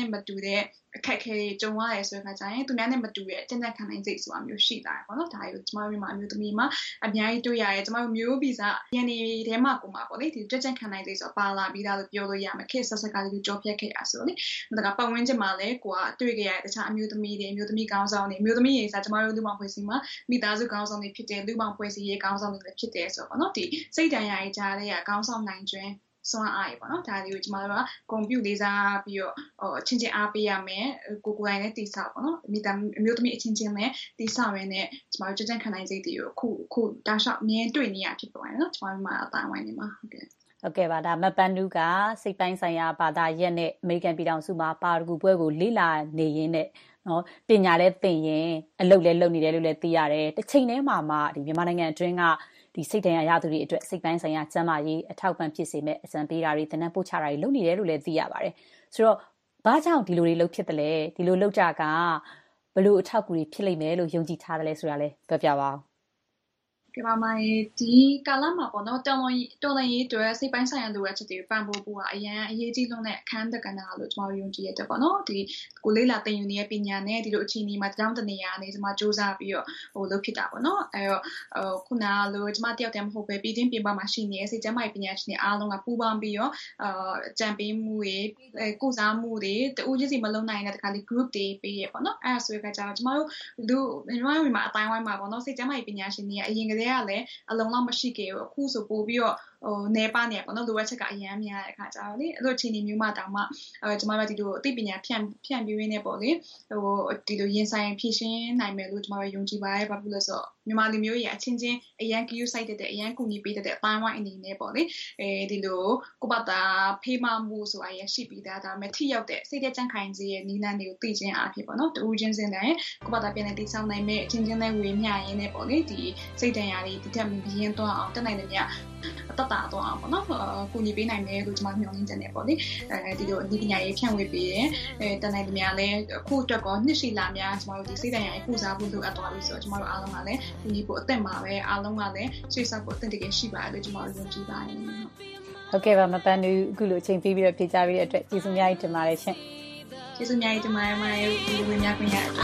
Speaker 21: တဲ့အခက်အခဲတွေကြုံရတယ်ဆိုတဲ့အခါကျရင်သူများနဲ့မတူတဲ့ကြံ့ကြံ့ခံနိုင်စိတ်ဆိုတာမျိုးရှိလာတယ်ပေါ့နော်ဒါကိုကျမတို့မြန်မာအမျိုးသမီးမှာအများကြီးတွေ့ရတယ်ကျမတို့မျိုးဗီဇ D N A ထဲမှာကိုမှာပေါ့လေဒီကြံ့ကြံ့ခံနိုင်စိတ်ဆိုတာပါလာပြီးသားလို့ပြောလို့ရမယ်ခေတ်ဆက်ဆက်ကလေးကြော်ဖြတ်ခဲ့ရဆိုလေဒါကပတ်ဝန်းကျင်မှာလည်းကိုကတွေ့ခဲ့ရတဲ့တခြားအမျိုးသမီးတွေအမျိုးသမီးကောင်းဆောင်တွေအမျိုးသမီးတွေစားကျမတို့လူပေါင်းဖွဲ့စည်းမှာမိသားစုကောင်းဆောင်တွေဖြစ်တဲ့လူပေါင်းဖွဲ့စည်းရေးကောင်းဆောင်တွေလည်းဖြစ်တယ်ဆိုတော့ပေါ့နော်ဒီစိတ်တန်ရာရေးကြားတဲ့ကောင်းဆောင်နိုင်ကျွန်းစွမ်းအားရပေါ့နော်ဒါတွေကိုကျမတို့ကကွန်ပျူတာလေးစားပြီးတော့ဟိုချင်းချင်းအားပေးရမယ်ကိုကိုယ်တိုင်နဲ့တိဆောက်ပေါ့နော်မိသားအမျိုးသမီးအချင်းချင်းနဲ့တိဆောက်ရင်းနဲ့ကျမတို့ကြံ့ကြံ့ခံနိုင်စိတ်တွေကိုခုခုတောက်လျှောက်အမြင်တွေ့နေရဖြစ်ပေါ်တယ်နော်ကျမတို့မှာအတိုင်းဝိုင်းနေမှာဟုတ်ကဲ့
Speaker 1: ဟုတ်ကဲ့ပါဒါမပန်းနုကစိတ်ပိုင်းဆိုင်ရာဘာသာရက်နဲ့အမေရိကန်ပြည်ထောင်စုမှာပါရဂူပွဲကိုလေ့လာနေရင်းနဲ့နော်ပညာလည်းသင်ရင်အလုပ်လည်းလုပ်နေတယ်လို့လည်းသိရတယ်တစ်ချိန်တည်းမှာမှဒီမြန်မာနိုင်ငံအတွင်းကဒီစိတ်တရားရသူတွေအတွက်စိတ်ပိုင်းဆိုင်ရာကျန်းမာရေးအထောက်ပံ့ဖြစ်စေမဲ့အစံပေးတာတွေသင်တန်းပို့ချတာတွေလုပ်နေတယ်လို့လည်းသိရပါတယ်ဆိုတော့ဘာကြောင့်ဒီလိုတွေလုပ်ဖြစ်တယ်လဲဒီလိုလုပ်ကြကဘလို့အထောက်အကူတွေဖြစ်လိမ့်မယ်လို့ယုံကြည်ထားတယ်လဲဆိုတာလည်းပြောပြပါဦး
Speaker 21: ကဘာမိုင်ဒီကာလမှာပေါ့နော်တော်လွန်တော်လွန်ရေးတွေစိတ်ပိုင်းဆိုင်ရာလိုအပ်ချက်တွေပံ့ပိုးဖို့ကအရန်အရေးကြီးဆုံးတဲ့အခန်းတကဏ္ဍလို့ကျွန်တော်ယုံကြည်ရတယ်ပေါ့နော်ဒီကိုလေးလာသင်ယူနေတဲ့ပညာနဲ့ဒီလိုအခြေအနေမှာတောင်းတနေရနေကျွန်မစူးစမ်းပြီးတော့ဟိုလုပ်ဖြစ်တာပေါ့နော်အဲတော့ခုနလိုကျွန်မတယောက်တည်းမဟုတ်ပဲပြည်တွင်းပြင်ပမှာရှိနေတဲ့စိတ်ကျန်းမာရေးပညာရှင်တွေအားလုံးကပူးပေါင်းပြီးတော့အာကြံပေးမှုတွေကုစားမှုတွေတူးချင်းစီမလုံးနိုင်တဲ့တခါလေး group တွေပေးရပေါ့နော်အဲဆိုတဲ့အခါကျတော့ကျွန်တော်တို့လူမြန်မာပြည်မှာအတိုင်းဝိုင်းမှာပေါ့နော်စိတ်ကျန်းမာရေးပညာရှင်တွေကအရင်ကတည်းကလည်းအလုံးလောက်မရှိခဲ့ဘူးအခုဆိုပို့ပြီးတော့ဟိုနေပါနေပေါ့နော်လိုအပ်ချက်ကအများများတဲ့အခါကျတော့လေအဲ့လိုအခြေအနေမျိုးမှတောင်မှအဲကျွန်မတို့ဒီလိုအသိပညာဖြန့်ဖြန့်ပြရင်းနေပေါ့လေဟိုဒီလိုရင်ဆိုင်ဖြည့်ရှင်းနိုင်မယ်လို့ကျွန်မတို့ယုံကြည်ပါတယ်ဘာဖြစ်လို့လဲဆိုတော့မြန်မာလူမျိုးရဲ့အချင်းချင်းအရန် queue site တဲ့အရန်ကူညီပေးတဲ့အပိုင်းဝိုင်းအနေနဲ့ပေါ့လေအဲဒီလိုကိုပတ်တာဖေးမမှုဆိုတာရရှိပြီးသားဒါပေမဲ့ထိရောက်တဲ့စိတ်သက်ကြံ့ခိုင်စေရဲ့နီးလန်းတွေကိုသိချင်းအားဖြစ်ပေါ့နော်တူချင်းစင်တိုင်းကိုပတ်တာပြန်နေတိဆောင်းနိုင်မဲ့အချင်းချင်းနဲ့ဝေမျှရင်းနဲ့ပေါ့လေဒီစိတ်တန်ရာတွေဒီထက်မြင်းသွားအောင်တက်နိုင်တယ်မြတ်တတ်တာတော့အောင်ပေါ့နော်ကိုညီပေးနိုင်မယ်လို့ကျွန်မမျှော်လင့်တယ်ပေါ့လေအဲဒီလိုဒီပညာရေးဖြန့်ဝေပေးတယ်အဲတက်နိုင်တယ်များလဲအခုအတွက်ကောနှစ်ရှိလာများကျွန်တော်တို့ဒီစိတ်တန်ရာရေးကုစားဖို့လိုအပ်သွားပြီဆိုတော့ကျွန်တော်တို့အားလုံးကလည်းဒီနေ့ပို့အသက်မှာပဲအားလုံးကလည်းဆွေးဆောက်ဖို့အသင့်တကယ်ရှိပါတယ်လို့ကျွန်တော်တို့ယုံကြည်ပါတယ်
Speaker 1: ဟုတ်ကဲ့ပါမပန်းနူအခုလိုအချိန်ပေးပြီးတော့ဖြေကြားပေးတဲ့အတွက်ကျေးဇူးများကြီးတင်ပါတယ်ရှင်
Speaker 21: ကျေးဇူးများကြီးတင်ပါတယ်မရေဒီလိုများခွင့်ရတယ်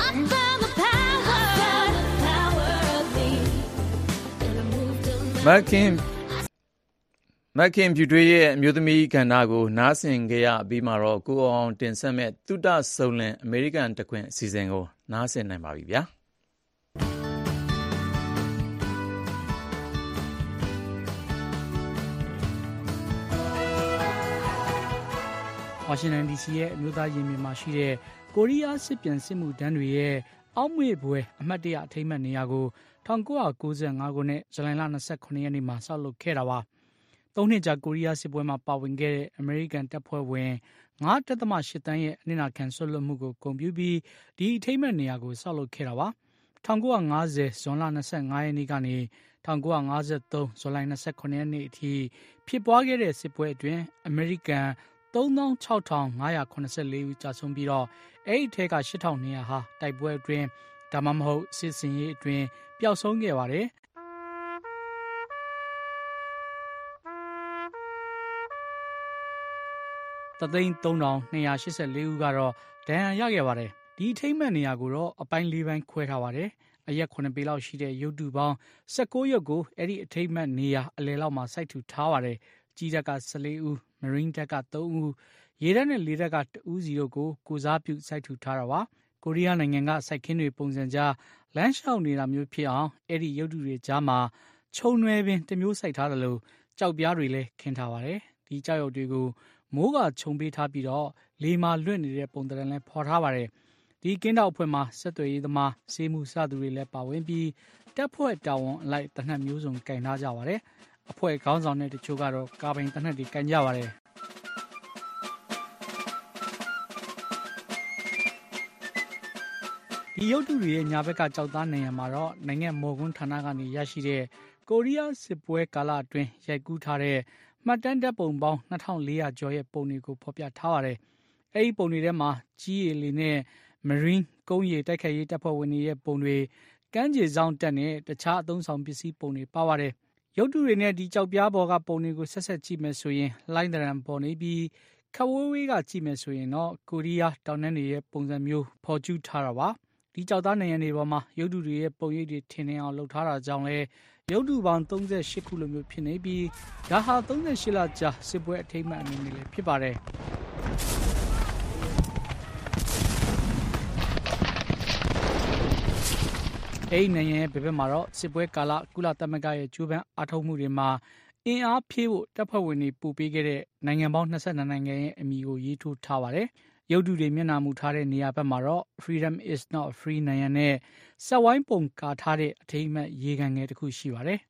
Speaker 2: မခင်မခင်ဖြူတွေးရဲ့အမျိုးသမီးကဏ္ဍကိုနားဆင်ကြရပြီးမှတော့ကိုအောင်တင်ဆက်မဲ့သုတဆုံလင်အမေရိကန်တခွင်အစီအစဉ်ကိုနားဆင်နိုင်ပါပြီဗျာ
Speaker 6: ဝါရှင်တန် ဒီ စီ ရဲ့အမျိုးသားရင်ပြင်မှာရှိတဲ့ကိုရီးယားစစ်ပြန်စစ်မှုထမ်းတွေရဲ့အောက်မေ့ပွဲအမှတ်တရအထိမ်းအမှတ်နေရာကို၁၉၉၅ခုနှစ်ဇူလိုင်လ၂၇ရက်နေ့မှာဆောက်လုပ်ခဲ့တာပါ။သုံးနှစ်ကြာကိုရီးယားစစ်ပွဲမှာပါဝင်ခဲ့တဲ့အမေရိကန်တပ်ဖွဲ့ဝင်၅.၈ သန်းရဲ့အနစ်နာခံဆွတ်လွတ်မှုကိုဂုဏ်ပြုပြီးဒီအထိမ်းအမှတ်နေရာကိုဆောက်လုပ်ခဲ့တာပါ။၁၉၅၀ဇွန်လ၂၅ရက်နေ့ကနေ၁၉၅၃ဇူလိုင်၂၇ရက်နေ့အထိဖြစ်ပွားခဲ့တဲ့စစ်ပွဲအတွင်းအမေရိကန်သုံးသောင်းခြောက်ထောင်ငါးရာခုနစ်ဆယ်လေးဦးကြာဆုံးပြီးတော့အဲ့ဒီထဲကရှစ်ထောင်နှစ်ရာဟာတိုက်ပွဲအတွင်းဒါမှမဟုတ်စစ်စင်ရေးအတွင်းပျောက်ဆုံးခဲ့ပါတယ်တသိန်းသုံးထောင်နှစ်ရာရှစ်ဆယ်လေးဦးကတော့ဒဏ်ရာရခဲ့ပါတယ်ဒီအထိမ်းအမှတ်နေရာကိုတော့အပိုင်းလေးပိုင်းခွဲထားပါတယ်အရက်ခုနှစ်ပေလောက်ရှိတဲ့ရုပ်တုပေါင်း၁၉ရုပ်ကိုအဲ့ဒီအထိမ်းအမှတ်နေရာအလယ်လောက်မှာစိုက်ထူထားပါတယ်ကြီးတပ်က၁၄ဦးမရင်းတပ်ကသုံးဦးရေတပ်နဲ့လေတပ်ကတဦးစီတို့ကိုကိုစားပြုစိုက်ထူထားတာပါကိုရီးယားနိုင်ငံကစိုက်ခင်းတွေပုံစံကြားလမ်းလျှောက်နေတာမျိုးဖြစ်အောင်အဲ့ဒီရုပ်တုတွေကြားမှာခြုံရွယ်ပင်တစ်မျိုးစိုက်ထားတယ်လို့ကြောက်ပြားတွေလည်းခင်းထားပါတယ်ဒီကြောက်ရုပ်တွေကိုမိုးကခြုံပေးထားပြီးတော့လေမာလွတ်နေတဲ့ပုံသဏ္ဍာန်လည်းဖော်ထားပါတယ်ဒီကင်းတောက်အဖွဲ့မှာဆက်သွယ်ရေးသမားစေမှုစသူတွေလည်းပါဝင်ပြီးတပ်ဖွဲ့တာဝန်အလိုက်တနက်မျိုးစုံကင်ထားကြပါတယ်အဖွဲ့ခေါင်းဆောင်တဲ့တချို့ကတော့ကာပိုင်တနက်တွေကင်ကြပါတယ်ဒီရုပ်တုတွေရဲ့ညာဘက်ကကြောက်သားနေရာမှာတော့နိုင်ငံမော်ကွန်းဌာနကနေရရှိတဲ့ကိုရီးယားစစ်ပွဲကာလအတွင်းရိုက်ကူးထားတဲ့မှတ်တမ်းဓာတ်ပုံပေါင်းနှစ်ထောင်လေးရာကျော်ရဲ့ပုံတွေကိုဖော်ပြထားပါတယ်။အဲဒီပုံတွေထဲမှာကြီးရီလီနဲ့ Marine ကုန်းရီတိုက်ခိုက်ရေးတပ်ဖွဲ့ဝင်တွေရဲ့ပုံတွေကမ်းခြေစောင့်တပ်နဲ့တခြားအသုံးဆောင်ပစ္စည်းပုံတွေပါပါတယ်။ရုပ်တုတွေနဲ့ဒီကြောက်ပြားပေါ်ကပုံတွေကိုဆက်ဆက်ကြည့်မယ်ဆိုရင်လိုင်းတရံပေါ်နေပြီးခက်ဝေးဝေးကကြည့်မယ်ဆိုရင်တော့ကိုရီးယားတောင်တန်းတွေရဲ့ပုံစံမျိုးဖော်ကျူးထားတာပါဒီကြောက်သားနိုင်ငံတွေပေါ်မှာရုပ်တုတွေရဲ့ပုံရိပ်တွေထင်နေအောင်လုပ်ထားတာကြောင့်လဲရုပ်တုပေါင်းသုံးဆယ့်ရှစ်ခုလိုမျိုးဖြစ်နေပြီးဒါဟာသုံးဆယ့်ရှစ်လကြာစစ်ပွဲအထိမ်းအမှတ်အနေနဲ့လည်းဖြစ်ပါတယ်အဲ့ဒီနိုင်ငံရဲ့ဘက်ဘက်မှာတော့စစ်ပွဲကာလကုလသမဂ္ဂရဲ့ကျိုးပန်းအားထုတ်မှုတွေမှာအင်အားဖြည့်ဖို့တပ်ဖွဲ့ဝင်တွေပို့ပေးခဲ့တဲ့နိုင်ငံပေါင်း၂၂နိုင်ငံရဲ့အမည်ကိုရေးထိုးထားပါတယ်။ရုပ်တုတွေမျက်နှာမူထားတဲ့နေရာဘက်မှာတော့ Freedom is not free နိုင်ငံနဲ့စက်ဝိုင်းပုံကာထားတဲ့အထိမ်းအမှတ်ရေကန်ငယ်တစ်ခုရှိပါတယ်။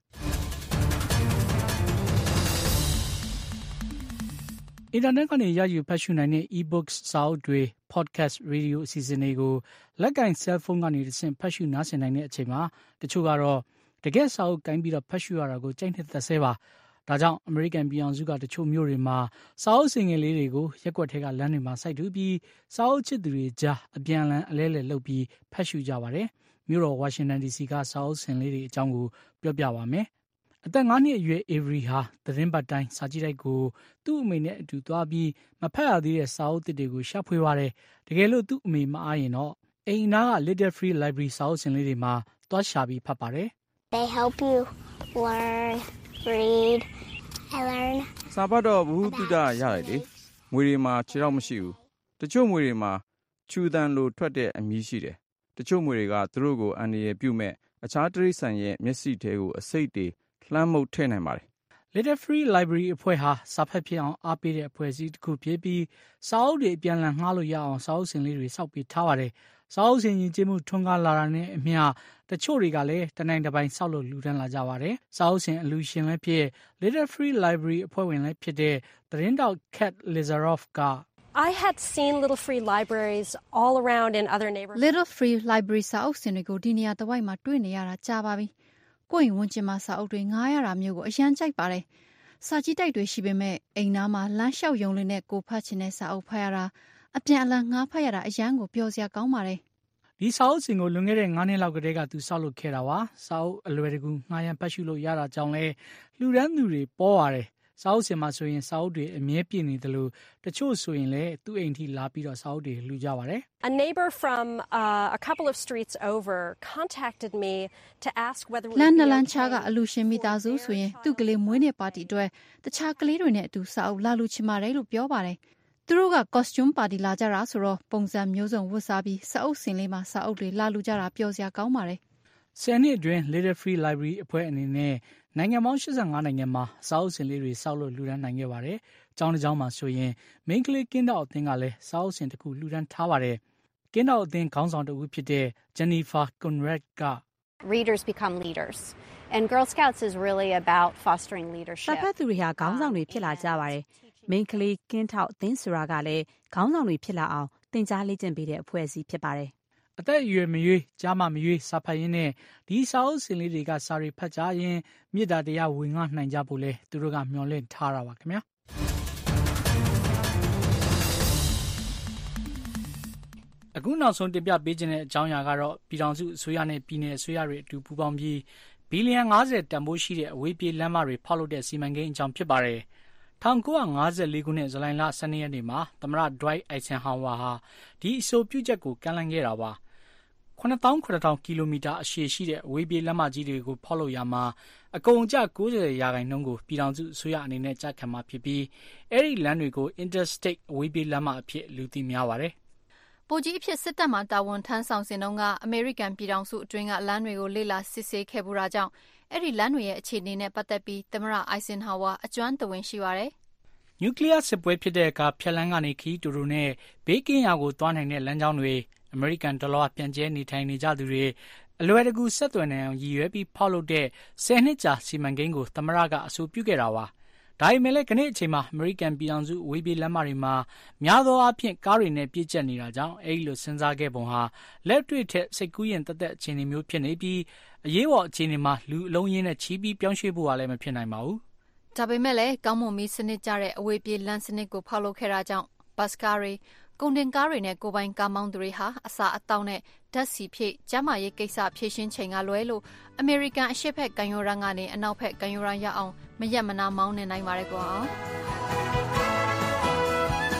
Speaker 6: အင်တာနက်ကနေရယူဖတ်ရှုနိုင်တဲ့ e-books စာအုပ်တွေ podcast radio အစီအစဉ်တွေကိုလက်ကင် cell phone ကနေတဆင့်ဖတ်ရှုနားဆင်နိုင်တဲ့အချိန်မှာတချို့ကတော့တကယ်စာအုပ်ကိုင်းပြီးတော့ဖတ်ရှုရတာကိုကြိုက်နေတဲ့ဆဲပါဒါကြောင့်အမေရိကန်ပြည်အောင်စုကတချို့မြို့တွေမှာစာအုပ်စင်ငယ်လေးတွေကိုရက်ွက်ထဲကလမ်းတွေမှာစိုက်ထူပြီးစာအုပ်ချစ်သူတွေကြားအပြန်အလှန်အလဲလဲလုပ်ပြီးဖတ်ရှုကြပါတယ်မြို့တော်ဝါရှင်တန် ဒီစီ ကစာအုပ်စင်လေးတွေအကြောင်းကိုပြောပြပါမယ်အသက်ငါးနှစ်အရွယ်အေဗရီဟာသတင်းပတ်တိုင်းစာကြည့်တိုက်ကိုသူ့အမေနဲ့အတူသွားပြီးမဖတ်ရသေးတဲ့စာအုပ်သစ်တွေကိုရှာဖွေပါတယ်တကယ်လို့သူ့အမေမအားရင်တော့အိမ်နာက Little Free Library စာအုပ်စင်လေးတွေမှာသွားရှာပြီးဖတ်ပါတယ်
Speaker 8: They help you learn, read, and learn.
Speaker 2: စာပတ်တော့ဘ ഹു တုဒရရတယ်လေငွေတွေမှာခြေတော့မရှိဘူးတချို့ငွေတွေမှာချူတန်လိုထွက်တဲ့အမီးရှိတယ်တချို့ငွေတွေကသူတို့ကိုအန္တရာယ်ပြုမဲ့အခြားတိရစ္ဆာန်ရဲ့မျက်စိထဲကိုအစိတ်တွေလှမ်းမှုတ်ထည့်နိုင်ပါတယ်
Speaker 6: Little Free Library အဖွဲ့ဟာစာဖတ်ဖြစ်အောင်အားပေးတဲ့အဖွဲ့အစည်းတစ်ခုဖြစ်ပြီးစာအုပ်တွေအပြန်အလှန်ငှားလို့ရအောင်စာအုပ်စင်လေးတွေစောက်ပေးထားပါတယ်စာအုပ်စင်ရင်ကျေးမှုထွန်းကားလာတာနဲ့အမျှတချို့တွေကလည်းတနိုင်တစ်ပိုင်းစောက်လို့လူတန်းလာကြပါတယ်စာအုပ်စင်အလူရှင်လည်းဖြစ် Little Free Library အဖွဲ့ဝင်လည်းဖြစ်တဲ့သတင်းတောက် Kat Lizaroff က
Speaker 22: I had seen Little Free Libraries all around in other neighborhoods.
Speaker 23: Little Free Library စာအုပ်စင်တွေကိုဒီနေရာတစ်ဝိုက်မှာတွေ့နေရတာကြာပါပြီ။ကိုယ့်ရင်ဝန်းကျင်မှာစာအုပ်တွေငှားရတာမျိုးကိုအရန်ကြိုက်ပါတယ်။စာကြည့်တိုက်တွေရှိပေမဲ့အိမ်သားမှာလမ်းလျှောက်ယုံလေးနဲ့ကိုဖတ်ချင်တဲ့စာအုပ်ဖတ်ရတာအပြန်အလှန်ငှားဖတ်ရတာအရန်ကိုပျော်စရာကောင်းပါတယ်
Speaker 6: ။ဒီစာအုပ်စင်ကိုလွန်ခဲ့တဲ့ငါးနှစ်လောက်ကတည်းကသူစောက်လုပ်ခဲ့တာပါ။စာအုပ်အလွယ်တကူငှားရမ်းဖတ်ရှုလို့ရတာကြောင့်လဲလူရန်သူတွေပေါ်ရတယ်။စာအုပ်စင်မှာဆိုရင်စာအုပ်တွေအမြဲပြည့်နေတယ်လို့တချို့ဆိုရင်လည်းသူ့အိမ်ထိလာပြီးတော့စာအုပ်တွေလှူကြပါတယ်။
Speaker 22: A neighbor from uh, a couple of streets over contacted me to ask whether
Speaker 23: လန်နလန်ချာကအလူရှင်မိသားစုဆိုရင်သူ့ကလေးမွေးနေ့ပါတီအတွက်တခြားကလေးတွေနဲ့အတူစာအုပ်လာလူချင်ပါတယ်လို့ပြောပါတယ်။သူတို့က costume ပါတီလာကြတာဆိုတော့ပုံစံမျိုးစုံဝတ်စားပြီးစာအုပ်စင်လေးမှာစာအုပ်တွေလာလူကြတာပျော်စရာကောင်းပါတယ်
Speaker 6: ။ဆယ်နှစ်အတွင်း Little Free Library အဖွဲ့အနေနဲ့နိုင်ငံပေါင်း၈၅နိုင်ငံမှာစာအုပ်စင်လေးတွေစောက်လို့လှူဒန်းနိုင်ခဲ့ပါတယ်။ကျောင်းတစ်ကျောင်းမှာဆိုရင်မိန်းကလေးကင်းတော်အသင်းကလည်းစာအုပ်စင်တစ်ခုလှူဒန်းထားပါတယ်။ကင်းတော်အသင်းခေါင်းဆောင်တဦးဖြစ်တဲ့ Jennifer Conrad က
Speaker 22: Readers become leaders and Girl Scouts is really about fostering leadership.
Speaker 1: စာဖတ်သူတွေဟာခေါင်းဆောင်တွေဖြစ်လာကြပါတယ်။မိန်းကလေးကင်းထောက်အသင်းဆိုတာကလည်းခေါင်းဆောင်တွေဖြစ်လာအောင်သင်ကြားလေ့ကျင့်ပေးတဲ့အဖွဲ့အစည်းဖြစ်ပါတယ်
Speaker 6: အသက်အရွယ်မရွေးကြားမမရွေးစာဖတ်ရင်းနဲ့ဒီစာအုပ်စင်လေးတွေကစာရီဖတ်ကြရင်မေတ္တာတရားဝင်ငှနိုင်ကြဖို့လဲသူတို့ကမျှော်လင့်ထားတာပါခင်ဗျာအခုနောက်ဆုံးတင်ပြပေးခြင်းတဲ့အကြောင်းအရာကတော့ပြည်ထောင်စုအစိုးရနဲ့ပြည်내အစိုးရတွေအတူပူးပေါင်းပြီးဘီလီယံ၅၀တန်ဖိုးရှိတဲ့အဝေးပြေးလမ်းမတွေဖောက်လုပ်တဲ့စီမံကိန်းအကြောင်းဖြစ်ပါတယ်၁၉၅၄ခုနှစ်ဇူလိုင်လ၁၂ရက်နေ့မှာသမ္မတဒွိုက်အိုက်ဆန်ဟောင်ဝါဟာဒီအဆိုပြုချက်ကိုကမ်းလှမ်းခဲ့တာပါခုနှစ်သောင်းခုနှစ်ထောင်ကီလိုမီတာအရှည်ရှိတဲ့အဝေးပြေးလမ်းမကြီးတွေကိုဖောက်လုပ်ရမှာအကုန်အကျ၉၀ရာခိုင်နှုန်းကိုပြည်ထောင်စုအစိုးရအနေနဲ့ကြာခံမှာဖြစ်ပြီးအဲ့ဒီလမ်းတွေကို Interstate အဝေးပြေးလမ်းမအဖြစ်လူသိများပါတယ်
Speaker 23: ဗိုလ်ကြီးအဖြစ်စစ်တပ်မှတာဝန်ထမ်းဆောင်စဉ်တုန်းကအမေရိကန်ပြည်ထောင်စုအတွင်းကလမ်းတွေကိုလေ့လာစစ်ဆေးခဲ့ပူတာကြောင့်အဲ့ဒီလမ်းတွေရဲ့အခြေအနေနဲ့ပတ်သက်ပြီးသမ္မတအိုက်ဆန်ဟောင်ဝါအကျွမ်းတဝင်ရှိပါတယ်
Speaker 6: နျူကလ িয়ার စစ်ပွဲဖြစ်တဲ့အခါဖျက်လန်းကနေခီးတူတူနဲ့ဘေးကင်းရာကိုသွားနိုင်တဲ့လမ်းကြောင်းတွေအမေရိကန်ဒေါ်လာပြန်ကျဲနေထိုင်နေကြသူတွေအလွယ်တကူဆက်သွယ်နိုင်အောင်ရည်ရွယ်ပြီးဖောက်လုပ်တဲ့ဆယ်နှစ်ကြာစီမံကိန်းကိုသမ္မတကအဆိုပြုခဲ့တာပါဒါပေမဲ့လည်းခဏအချိန်မှာအမေရိကန်ပြည်ထောင်စုဝေးပြေးလမ်းမတွေမှာများသောအားဖြင့်ကားတွေနဲ့ပြည့်ကျက်နေတာကြောင့်အဲဒီလိုစဉ်းစားခဲ့ပုံဟာလက်တွေ့ထက်စိတ်ကူးရင်တက်တက်အခြေအနေမျိုးဖြစ်နေပြီးအရေးပေါ်အခြေအနေမှာလူအလုံးရင်းနဲ့ချီးပြီးပြောင်းရွှေ့ဖို့ကလည်းမဖြစ်နိုင်ပါဘူး
Speaker 23: ဒါပေမဲ့လည်းကောင်းမွန်ပြီးစနစ်ကျတဲ့အဝေးပြေးလမ်းစနစ်ကိုဖောက်လုပ်ခဲ့တာကြောင့်ဘတ်စကားတွေကုန်တင်ကားတွေနဲ့ကိုပိုင်ကားမောင်းသူတွေဟာအစာအသောက်နဲ့ဓာတ်ဆီဖြည့်ကျန်းမာရေးကိစ္စဖြည့်ရှင်းချိန်ကလွဲလို့အမေရိကန်အရှေ့ဘက်ကမ်းရိုးတန်းကနေအနောက်ဘက်ကမ်းရိုးတန်းရောက်အောင်မရက်မနာမောင်းနေနိုင်ပါတယ်ကွာ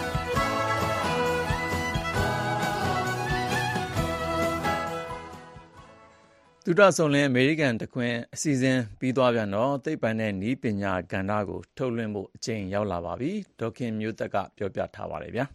Speaker 2: သူတဆုံလင်းအမေရိကန်တခွင်အစီအစဉ်ပြီးသွားပြန်တော့သိပ္ပံနဲ့နည်းပညာကဏ္ဍကိုထုတ်လွှင့်ဖို့အချိန်ရောက်လာပါပြီ။ဒေါခင်မျိုးသက်ကပြောပြထားပါတယ်ဗျာ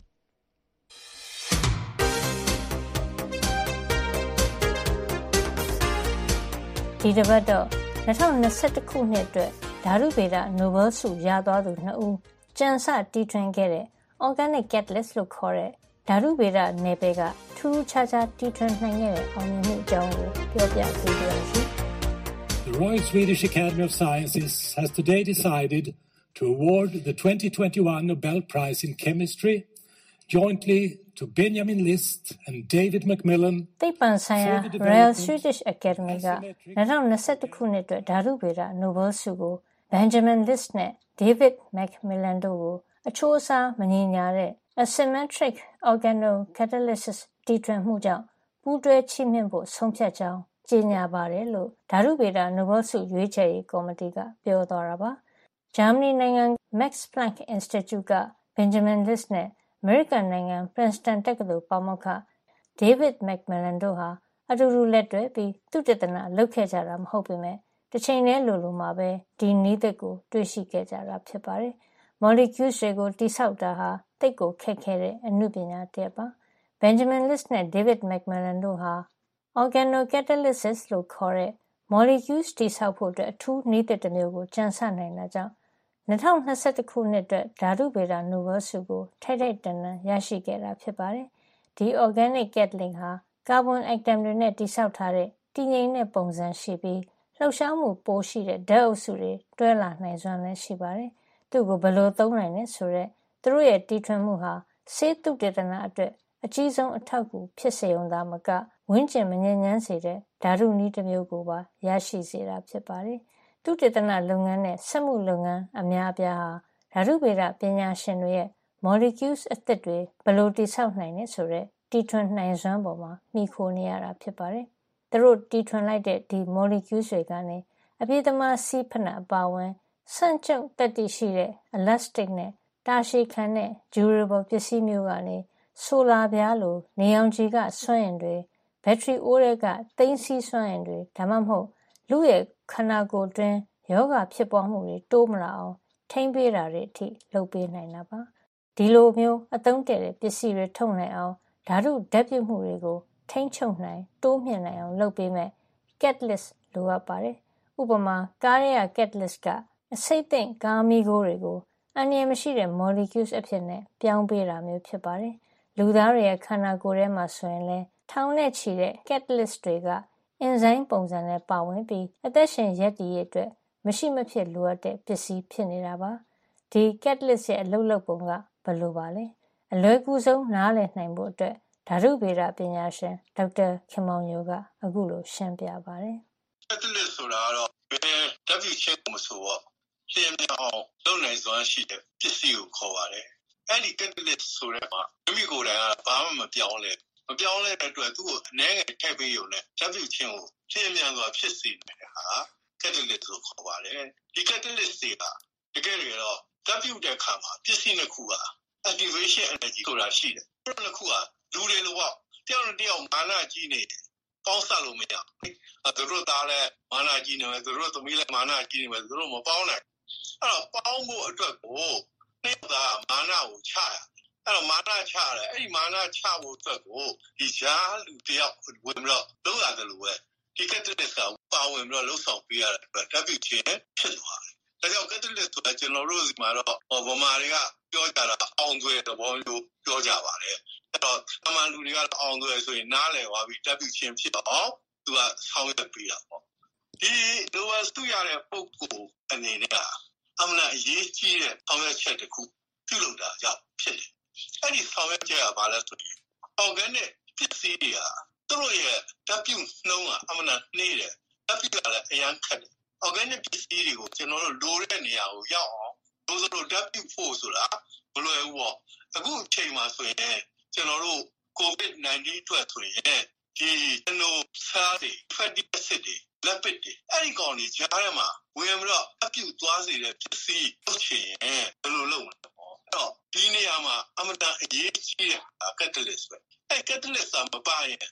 Speaker 3: ။ဒီတစ်ပတ်တော့၂၀၂၁ခုနှစ်အတွက်ဓာတုဗေဒနိုဘယ်ဆုရသွားသူနှစ်ဦးကြံစတီထွင်ခဲ့တဲ့ organic catalyst လို့ခေါ်တဲ့ဓာတုဗေဒနယ်ပယ်ကထူးထူးခြားခြားတီထွင်နိုင်ခဲ့တဲ့အောင်မြင်မှုအကြောင်းကိုပြောပြပေးပါရစေ။
Speaker 4: The Royal Swedish Academy of Sciences has today decided to award the twenty twenty-one Nobel Prize in Chemistry jointly to Benjamin List and David Macmillan.
Speaker 3: သိပ္ပံဆိုင်ရာ Royal Swedish Academy က၂၀၂၁ခုနှစ်အတွက်ဓာတုဗေဒနိုဘယ်ဆုကို Benjamin List နဲ့ David Macmillan တို့ကိုအချိုးအစားမညီမျှတဲ့ asymmetric organocatalysis တီထွင်မှုကြောင့်ပူးတွဲချီးမြှင့်ဖို့ဆုံးဖြတ်ကြောင်းကြေညာပါတယ်လို့ဓာတုဗေဒနိုဘယ်ဆုရွေးချယ်ရေးကော်မတီကပြောသွားတာပါ။ဂျာမနီနိုင်ငံ Max Planck Institute က Benjamin List နဲ့အမေရိကန်နိုင်ငံ Princeton တက္ကသိုလ်ပါမောက္ခ David Macmillan တို့ဟာအတူတူလက်တွဲပြီးသုတေသနလုပ်ခဲ့ကြတာမဟုတ်ပေမဲ့တစ်ချိန်တည်းလိုလိုမှာပဲဒီနည်းသစ်ကိုတွေ့ရှိခဲ့ကြတာဖြစ်ပါတယ်။ molecules တွေကိုတိဆောက်တာဟာသိပ်ကိုခက်ခဲတဲ့အနုပညာတစ်ပါ။ Benjamin List နဲ့ David Macmillan တို့ဟာ organocatalysis လို့ခေါ်တဲ့ molecules တိဆောက်ဖို့အတွက်အထူးနည်းသစ်တစ်မျိုးကိုကြံစနိုင်တာကြောင့်၂၀၂၁ခုနှစ်အတွက်ဓာတုဗေဒနိုဘယ်ဆုကိုထိုက်ထိုက်တန်တန်ရရှိခဲ့တာဖြစ်ပါတယ်။ဒီ organic catalyst ဟာကာဗွန်အက်တမ်တွေနဲ့တိဆောက်ထားတဲ့တည်ငြိမ်တဲ့ပုံစံရှိပြီးလှုပ်ရှားမှုပိုရှိတဲ့ဓာတ်အုပ်စုတွေတွဲလာနိုင်စွမ်းလည်းရှိပါတယ်။သူ့ကိုဘယ်လိုသုံးနိုင်လဲဆိုတော့သူတို့ရဲ့တီထွင်မှုဟာဆေးသုတေသနအတွက်အကြီးဆုံးအထောက်အကူဖြစ်စေုံသာမကဝန်းကျင်မငြိမ်းချမ်းစေတဲ့ဓာတုနည်းတစ်မျိုးကိုပါရရှိစေတာဖြစ်ပါတယ်။သုတေသနလုပ်ငန်းနဲ့စက်မှုလုပ်ငန်းအများအပြားဟာဓာတုဗေဒပညာရှင်တွေရဲ့ molecules အသစ်တွေဘယ်လိုတိဆောက်နိုင်လဲဆိုတော့တီထွင်နိုင်စွမ်းပေါ်မှာမှီခိုနေရတာဖြစ်ပါတယ်။သူတို့တီထွင်လိုက်တဲ့ဒီ molecules တွေကနေအပြည့်သမားစီးဖနအပါဝင်ဆန့်ကျုပ်တက်တည်ရှိတဲ့ elastic နဲ့တာရှည်ခံတဲ့ durable ပစ္စည်းမျိုးကနေဆိုလာပြားလိုနေအောင်ခြည်ကစွမ်းအင်တွေဘက်ထရီအိုးတွေကသိမ်းဆည်းစွမ်းအင်တွေဒါမှမဟုတ်လူရဲ့ခန္ဓာကိုယ်တွင်းယောဂဖြစ်ပွားမှုတွေတိုးမလာအောင်ထိန်းပေးတာတွေအထိလုပ်ပေးနိုင်တာပါဒီလိုမျိုးအသုံးတည့်တဲ့ပစ္စည်းတွေထုတ်နိုင်အောင်ဓာတုဓာတ်ပြုမှုတွေကိုထိန်းချုပ်နိုင်တိုးမြှင့်နိုင်အောင်လုပ်ပေးမဲ့ catalyst လိုအပ်ပါတယ်ဥပမာကားရဲ့ catalyst ကအဆိပ်သင့်ကားမီးခိုးတွေကိုအန္တရာယ်မရှိတဲ့ molecules အဖြစ်နဲ့ပြောင်းပေးတာမျိုးဖြစ်ပါတယ်လူသားတွေရဲ့ခန္ဓာကိုယ်ထဲမှာဆိုရင်လည်းထောင်နဲ့ချီတဲ့ catalyst တွေကအင်ဇိုင်းပုံစံနဲ့ပါဝင်ပြီးအသက်ရှင်ရပ်တည်ရေးအတွက်မရှိမဖြစ်လိုအပ်တဲ့ပစ္စည်းဖြစ်နေတာပါဒီ catalyst ရဲ့အလုပ်လုပ်ပုံကဘယ်လိုပါလဲအလွယ်ကူဆုံးနားလည်နိုင်ဖို့အတွက်ဓာတုဗေဒပညာရှင်ဒေါက်တာခင်မောင်ညိုကအခုလိုရှင်းပြပါတယ်
Speaker 19: catalyst ဆိုတာကတော့ဘယ်ဓာတ်ပြုချက်ကိုမဆိုတော့လျှင်မြန်အောင်လုပ်နိုင်စွမ်းရှိတဲ့ပစ္စည်းကိုခေါ်ပါတယ်အဲ့ဒီ catalyst ဆိုတဲ့မှာမိမိကိုယ်တိုင်ကဘာမှမပြောင်းလဲမပြောင်းလဲတဲ့အတွက်သူ့ကိုအနည်းငယ်ထည့်ပေးရုံနဲ့ဓာတ်ပြုခြင်းကိုလျှင်မြန်စွာဖြစ်စေတဲ့ဟာ catalyst ကိုခေါ်ပါတယ်ဒီ catalyst တွေကတကယ်တော့ဓာတ်ပြုတဲ့အခါမှာပစ္စည်းနှစ်ခုက activation energy ဆိုတာရှိတယ်အဲ့နှစ်ခုကလူတွေလိုပေါ့တယောက်နဲ့တယောက်မာနကြီးနေတယ်ပေါင်းစပ်လို့မရဘူးသူတို့သားလည်းမာနကြီးနေမယ်သူတို့သမီးလည်းမာနကြီးနေမယ်သူတို့မပေါင်းနိုင်အဲ့တော့ပေါင်းဖို့အတွက်ကိုနှစ်ယောက်ကမာနကိုချရအဲ့တော့မာနချရတယ်အဲ့ဒီမာနချဖို့အတွက်ကိုဒီကြားလူတယောက်ဝင်ပြီးတော့လုပ်ရတယ်လို့ပဲဒီ catalyst ကပါဝင်ပြီးတော့လှုပ်ဆောင်ပေးရတဲ့အတွက်ဓာတ်ပြုခြင်းဖြစ်သွားတယ်ဒါကြောင့် catalyst ဆိုတာကျွန်တော်တို့ဒီမှာတော့ဗမာတွေကပြောကြတာအောင်သွဲသဘောမျိုးပြောကြပါတယ်အဲ့တော့အမှန်လူတွေကတော့အောင်သွဲဆိုရင်နားလည်သွားပြီးဓာတ်ပြုခြင်းဖြစ်အောင်သူကဆောင်ရွက်ပေးတာပေါ့ဒီလိုအဆူရတဲ့ပုံကိုအနေနဲ့ကအမှန်အရေးကြီးတဲ့ဆောင်ရွက်ချက်တစ်ခုပြုလုပ်တာကြောင့်ဖြစ်တယ်အဲ့ဒီဆောင်ရွက်ချက်ကဘာလဲဆိုရင် organic ပစ္စည်းတွေကသူတို့ရဲ့ဓာတ်ပြုနှုံးကအမှန်နှေးတယ်ဓာတ်ပြုကလည်းအရန်ခက်တယ် organic ပစ္စည်းတွေကိုကျွန်တော်တို့လိုတဲ့နေရာကိုရောက်အောင်လို့ဆိုတော့ဓာတ်ပြုဖို့ဆိုတာမလွယ်ဘူးပေါ့အခုအချိန်မှာဆိုရင်ကျွန်တော်တို့ covid nineteen အတွက်ဆိုရင်ဒီကျွန်တော်စားတွေ fatty acid တွေ lipid တွေအဲ့ဒီကောင်တွေကြားထဲမှာဝင်ပြီးတော့အပြုတ်သွားစေတဲ့ပစ္စည်းထုတ်ချင်ဘယ်လိုလုပ်မလဲပေါ့အဲ့တော့ဒီနေရာမှာအမတန်အရေးကြီးတဲ့ catalyst ပဲအဲ့ catalyst ကမပါရင်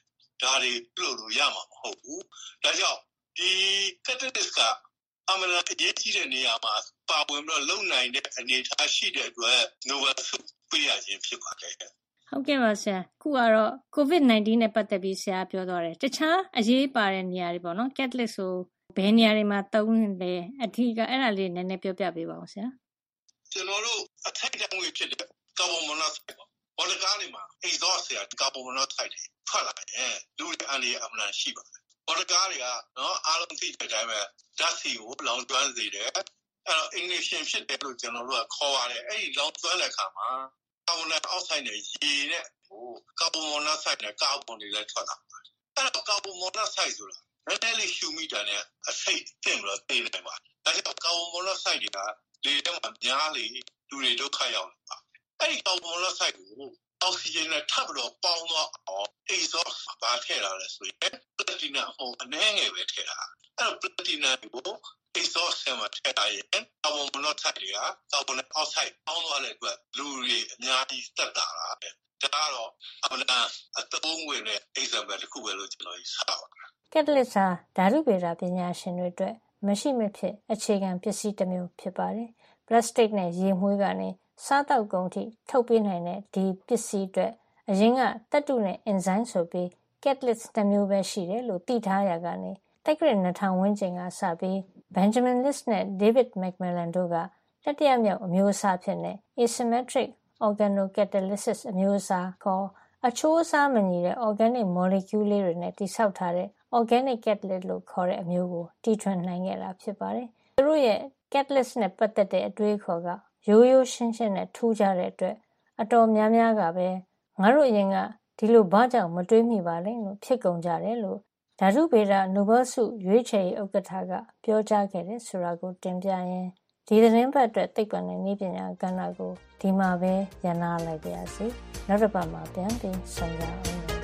Speaker 19: ဒါတွေပြုလုပ်လို့ရမှာမဟုတ်ဘူးဒါကြောင့်ဒီ catalyst ကအမှန်အရေးကြီးတဲ့နေရာမှာပါဝင်ပြီးတော့လုံနိုင်တဲ့အနေအထားရှိတဲ့အတွက် Nobel ဆုပေးရခြင်းဖြစ်ပါတယ်
Speaker 3: ဟုတ်ကဲ့ပါဆရာခုကတော့ COVID nineteen နဲ့ပတ်သက်ပြီးဆရာပြောသွားတယ်တခြားအရေးပါတဲ့နေရာတွေပေါ့နော် catalyst ဆိုဘယ်နေရာတွေမှာသုံးလဲအထူးကအဲ့ဒါလေးနည်းနည်းပြောပြပေးပါဦးဆရာ
Speaker 19: ကျွန်တော်တို့အထက်တန်းငွေဖြစ်တဲ့ carbon monoxide ပေါ့ဘောလကားတွေမှာ exhaust တွေက carbon monoxide တွေထွက်လာတယ်လူတွေအန္တရာယ်အမှန်ရှိပါတယ်ဘောလကားတွေကနော်အားလုံးသိတဲ့အတိုင်းပဲဓာတ်ဆီကိုလောင်ကျွမ်းစေတယ်အဲ့တော့ ignition ဖြစ်တယ်လို့ကျွန်တော်တို့ကခေါ်ရတယ်အဲ့ဒီလောင်ကျွမ်းတဲ့အခါမှာ carbon dioxide နဲ့ရေနဲ့ဟို carbon monoxide နဲ့ carbon တွေလည်းထွက်လာပါတယ်အဲ့တော့ carbon monoxide ဆိုတာနည်းနည်းလေးရှူမိတာနဲ့အဆိပ်တင်ပြီးတော့သိနေပါဒါကြောင့် carbon monoxide တွေကလေထဲမှာများလေလူတွေဒုက္ခရောက်လာပါအဲ့ဒီ carbon monoxide ကိုအောက်ဆီဂျင်နဲ့ထပ်ပြီးတော့ပေါင်းသွားအောင် exhaust ပါထည့်လာလဲဆိုရင် platinum ဟိုအနည်းငယ်ပဲထည့်တာအဲ့တော့ platinum ကို exhaust ထဲမှာထည့်လိုက်ရင် carbon monoxide တွေက carbon dioxide ပေါင်းသွားတဲ့အတွက်လူတွေအများကြီးတက်တာလားဒါကတော့အမှန်အသုံးဝင်တဲ့ example တစ်ခုပဲလို့ကျွန်တော်ယူဆပါတယ်
Speaker 3: catalyst ဟာဓာတုဗေဒပညာရှင်တွေအတွက်မရှိမဖြစ်အခြေခံပစ္စည်းတစ်မျိုးဖြစ်ပါတယ်ပလတ်စတစ်နဲ့ရေမွှေးကနေစားတောက်ကုန်ထိထုတ်ပေးနိုင်တဲ့ဒီပစ္စည်းအတွက်အရင်ကသတ္တုနဲ့အင်ဇိုင်းဆိုပြီး catalyst တစ်မျိုးပဲရှိတယ်လို့သိထားရကနေတက္ကရာနှစ်ထောင်ဝန်းကျင်ကစပြီး Benjamin List နဲ့ David McMillan တို့ကတတိယမြောက်အမျိုးအစားဖြစ်တဲ့ asymmetric organocatalysis အမျိုးအစားခေါ်အချိုးအစားမညီတဲ့ organic molecule လေးတွေနဲ့တိစောက်ထားတဲ့ organic catalyst လို့ခေါ်တဲ့အမျိုးကိုတီထွင်နိုင်ခဲ့တာဖြစ်ပါတယ်။သူတို့ရဲ့ catalyst နဲ့ပတ်သက်တဲ့အတွေးခေါ်ကရိုးရိုးရှင်းရှင်းနဲ့ထူးခြားတဲ့အတွက်အတော်များများကပဲငါတို့အရင်ကဒီလိုဘာကြောင့်မတွေးမိပါလဲလို့ဖြစ်ကုန်ကြတယ်လို့ဓာတုဗေဒနိုဘယ်ဆုရွေးချယ်ရေးဥက္ကဋ္ဌကပြောကြားခဲ့တယ်ဆိုတာကိုတင်ပြရင်ဒီသတင်းပတ်အတွက်သိပ္ပံနဲ့နည်းပညာကဏ္ဍကိုဒီမှာပဲရနာလိုက်ပါရစေ။နောက်တစ်ပတ်မှာပြန်ပြီးဆောင်ရအောင်။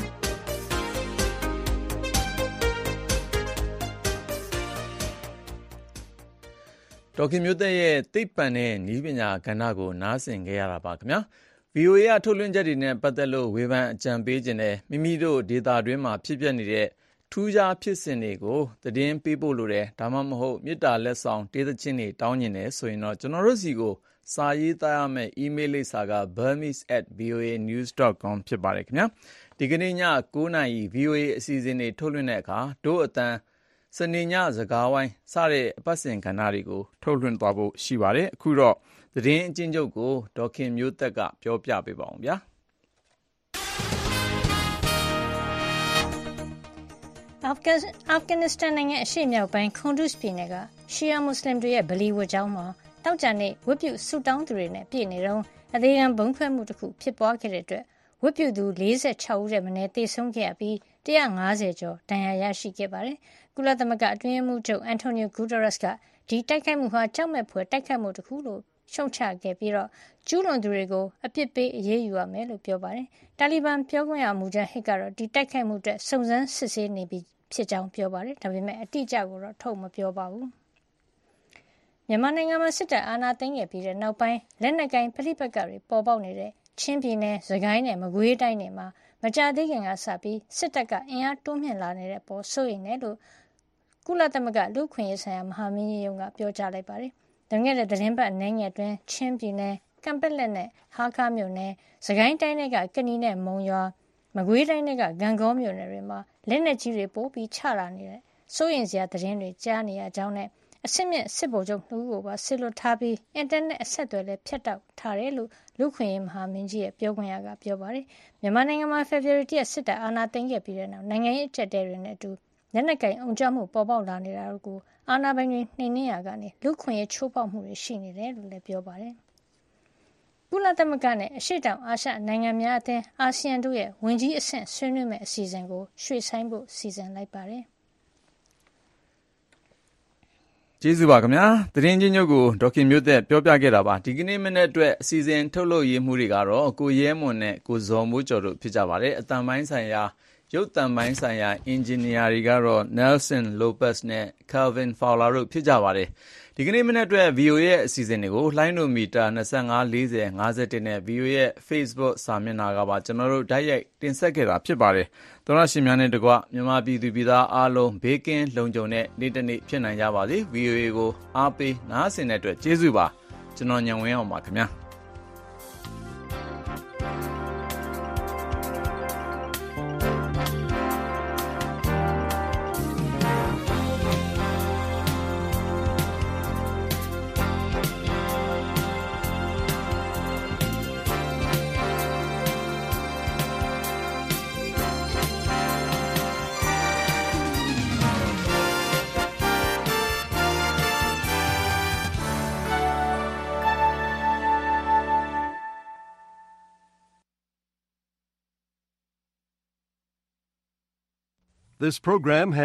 Speaker 2: ဒေါခင်မျိုးသက်ရဲ့သိပ္ပံနဲ့နည်းပညာကဏ္ဍကိုနားဆင်ခဲ့ရတာပါခင်ဗျာ ဗီအိုအေ ကထုတ်လွှင့်ချက်တွေနဲ့ပတ်သက်လို့ဝေဖန်အကြံပေးခြင်းနဲ့မိမိတို့ဒေတာတွင်းမှာဖြစ်ပျက်နေတဲ့ထူးခြားဖြစ်စဉ်တွေကိုသတင်းပေးဖို့လိုတယ်ဒါမှမဟုတ်မေတ္တာလက်ဆောင်တေးသချင်းတွေတောင်းကျင်တယ်ဆိုရင်တော့ကျွန်တော်တို့စီကိုစာရေးသားရမယ့် email လိပ်စာက burmese at voa news dot com ဖြစ်ပါတယ်ခင်ဗျာဒီကနေ့ည9နာရီ ဗီအိုအေ အစီအစဉ်တွေထုတ်လွှင့်တဲ့အခါတို့အတန်းစနေညစကားဝိုင်းစတဲ့အပတ်စဉ်ကဏ္ဍတွေကိုထုတ်လွှင့်သွားဖို့ရှိပါတယ်အခုတော့သတင်းအကျဉ်းချုပ်ကိုဒေါခင်မျိုးသက်ကပြောပြပေးပါအောင်ဗျာ
Speaker 3: အာဖဂန်နစ္စတန်နိုင်ငံအရှေ့မြောက်ပိုင်းခွန်ဒုစ်ပြည်နယ်ကရှီယာမွတ်စလင်တွေရဲ့ဗလီဝတ်ကျောင်းမှာတောက်ကြနေ့ဝတ်ပြုဆုတောင်းသူတွေနဲ့ပြည့်နေတော့အသေးခံဘုံခွဲမှုတစ်ခုဖြစ်ပွားခဲ့တဲ့အတွက်ဝတ်ပြုသူ၄၆ဦးတဲ့မနေ့တေဆုံးခဲ့ရပြီး၁၅၀ကျော်ဒဏ်ရာရရှိခဲ့ပါတယ်ကုလသမဂ္ဂအတွင်းရေးမှူးချုပ်အန်တိုနီယိုဂူတာရက်စ်ကဒီတိုက်ခိုက်မှုဟာကြောက်မဲ့ဖွယ်တိုက်ခိုက်မှုတစ်ခုလို့ရှုံချခဲ့ပြီးတော့ကျူးလွန်သူတွေကိုအပြစ်ပေးအရေးယူရမယ်လို့ပြောပါတယ်တာလီဘန်ပြောခွင့်ရမူဂျာဟစ်ကတော့ဒီတိုက်ခိုက်မှုအတွက်စုံစမ်းစစ်ဆေးနေပြီးဖြစ်ကြောင်းပြောပါတယ်ဒါပေမဲ့အတိအကျကိုတော့ထုတ်မပြောပါဘူးမြန်မာနိုင်ငံမှာစစ်တပ်အာဏာသိမ်းခဲ့ပြီးတဲ့နောက်ပိုင်းလက်နက်ကိုင်ပဋိပက္ခတွေပေါ်ပေါက်နေတဲ့ချင်းပြည်နယ်၊စကိုင်းနဲ့မကွေးတိုင်းတွေမှာမကြာသေးခင်ကစပြီးစစ်တပ်ကအင်အားတိုးမြင့်လာနေတဲ့ပေါ်စိုးရိမ်တယ်လို့ကုလသမဂ္ဂလူ့အခွင့်အရေးဆိုင်ရာမဟာမင်းကြီးရုံးကပြောကြားလိုက်ပါတယ်။လွန်ခဲ့တဲ့သတင်းပတ်အနည်းငယ်အတွင်းချင်းပြည်နယ်၊ကံပက်လက်နဲ့ဟားခါးမြို့နယ်၊စကိုင်းတိုင်းကကနီနဲ့မုံရွာမကွေးတိုင်းကဂံကောမြို့နယ်တွေမှာလက်နက်ကြီးတွေပို့ပြီးချလာနေတဲ့စိုးရိမ်စရာသတင်းတွေကြားနေရကြောင်းနဲ့အစစ်မြစ်စစ်ဗိုလ်ချုပ်နှူးကိုပါဆစ်လွတ်ထားပြီးအင်တာနက်အဆက်အသွယ်လည်းဖြတ်တောက်ထားတယ်လို့လူခွင့်ရေးမဟာမင်းကြီးရဲ့ပြောခွင့်ရကပြောပါတယ်မြန်မာနိုင်ငံမှာဖေဖော်ဝါရီလစစ်တပ်အာဏာသိမ်းခဲ့ပြီးတဲ့နောက်နိုင်ငံရေးအကျပ်တဲတွေနဲ့အတူလက်နက်ကင်အောင်ကြမှုပေါ်ပေါက်လာနေတာကိုအာဏာပိုင်တွေနှိမ်နင်းရကနေလူခွင့်ရေးချိုးဖောက်မှုတွေရှိနေတယ်လို့လည်းပြောပါတယ်ကုလသမဂ္ဂနဲ့အရှေ့တောင်အာရှနိုင်ငံများအသင်းအာဆီယံတို့ရဲ့ဝန်ကြီးအဆင့်ဆွေးနွေးမဲ့အစီအစဉ်ကိုရွှေ့ဆိုင်းဖို့စီစဉ်လိုက်ပါတယ်
Speaker 2: ကျေးဇူးပါခင်ဗျာသတင်းချင်းချုပ်ကိုဒေါခင်မျိုးသက်ပြောပြခဲ့တာပါဒီကနေ့မနေ့အတွက်အစီအစဉ်ထုတ်လုပ်ရေးမှုတွေကတော့ကိုရဲမွန်နဲ့ကိုဇော်မိုးကျော်တို့ဖြစ်ကြပါတယ်အတန်ပိုင်းဆိုင်ရာရုပ်တံပိုင်းဆိုင်ရာအင်ဂျင်နီယာတွေကတော့ Nelson Lopez နဲ့ Calvin Fowler တို့ဖြစ်ကြပါတယ်ဒီကနေ့မနက်အတွက် ဗွီအိုအေ ရဲ့အစီအစဉ်တွေကိုလှိုင်းဒိုမီတာ၂၅ ၄၀ ၅၁ နဲ့ ဗွီအိုအေ ရဲ့ Facebook စာမျက်နှာကပါကျွန်တော်တို့တိုက်ရိုက်တင်ဆက်ခဲ့တာဖြစ်ပါတယ်။သောရရှင်များနဲ့တကွမြန်မာပြည်သူပြည်သားအားလုံးဘေးကင်းလုံခြုံတဲ့နေ့တစ်နေ့ဖြစ်နိုင်ကြပါစေ။ ဗွီအိုအေ ကိုအားပေးနားဆင်တဲ့အတွက်ကျေးဇူးပါ။ကျွန်တော်ညံဝင်းအောင်ပါခင်ဗျာ။
Speaker 5: This program has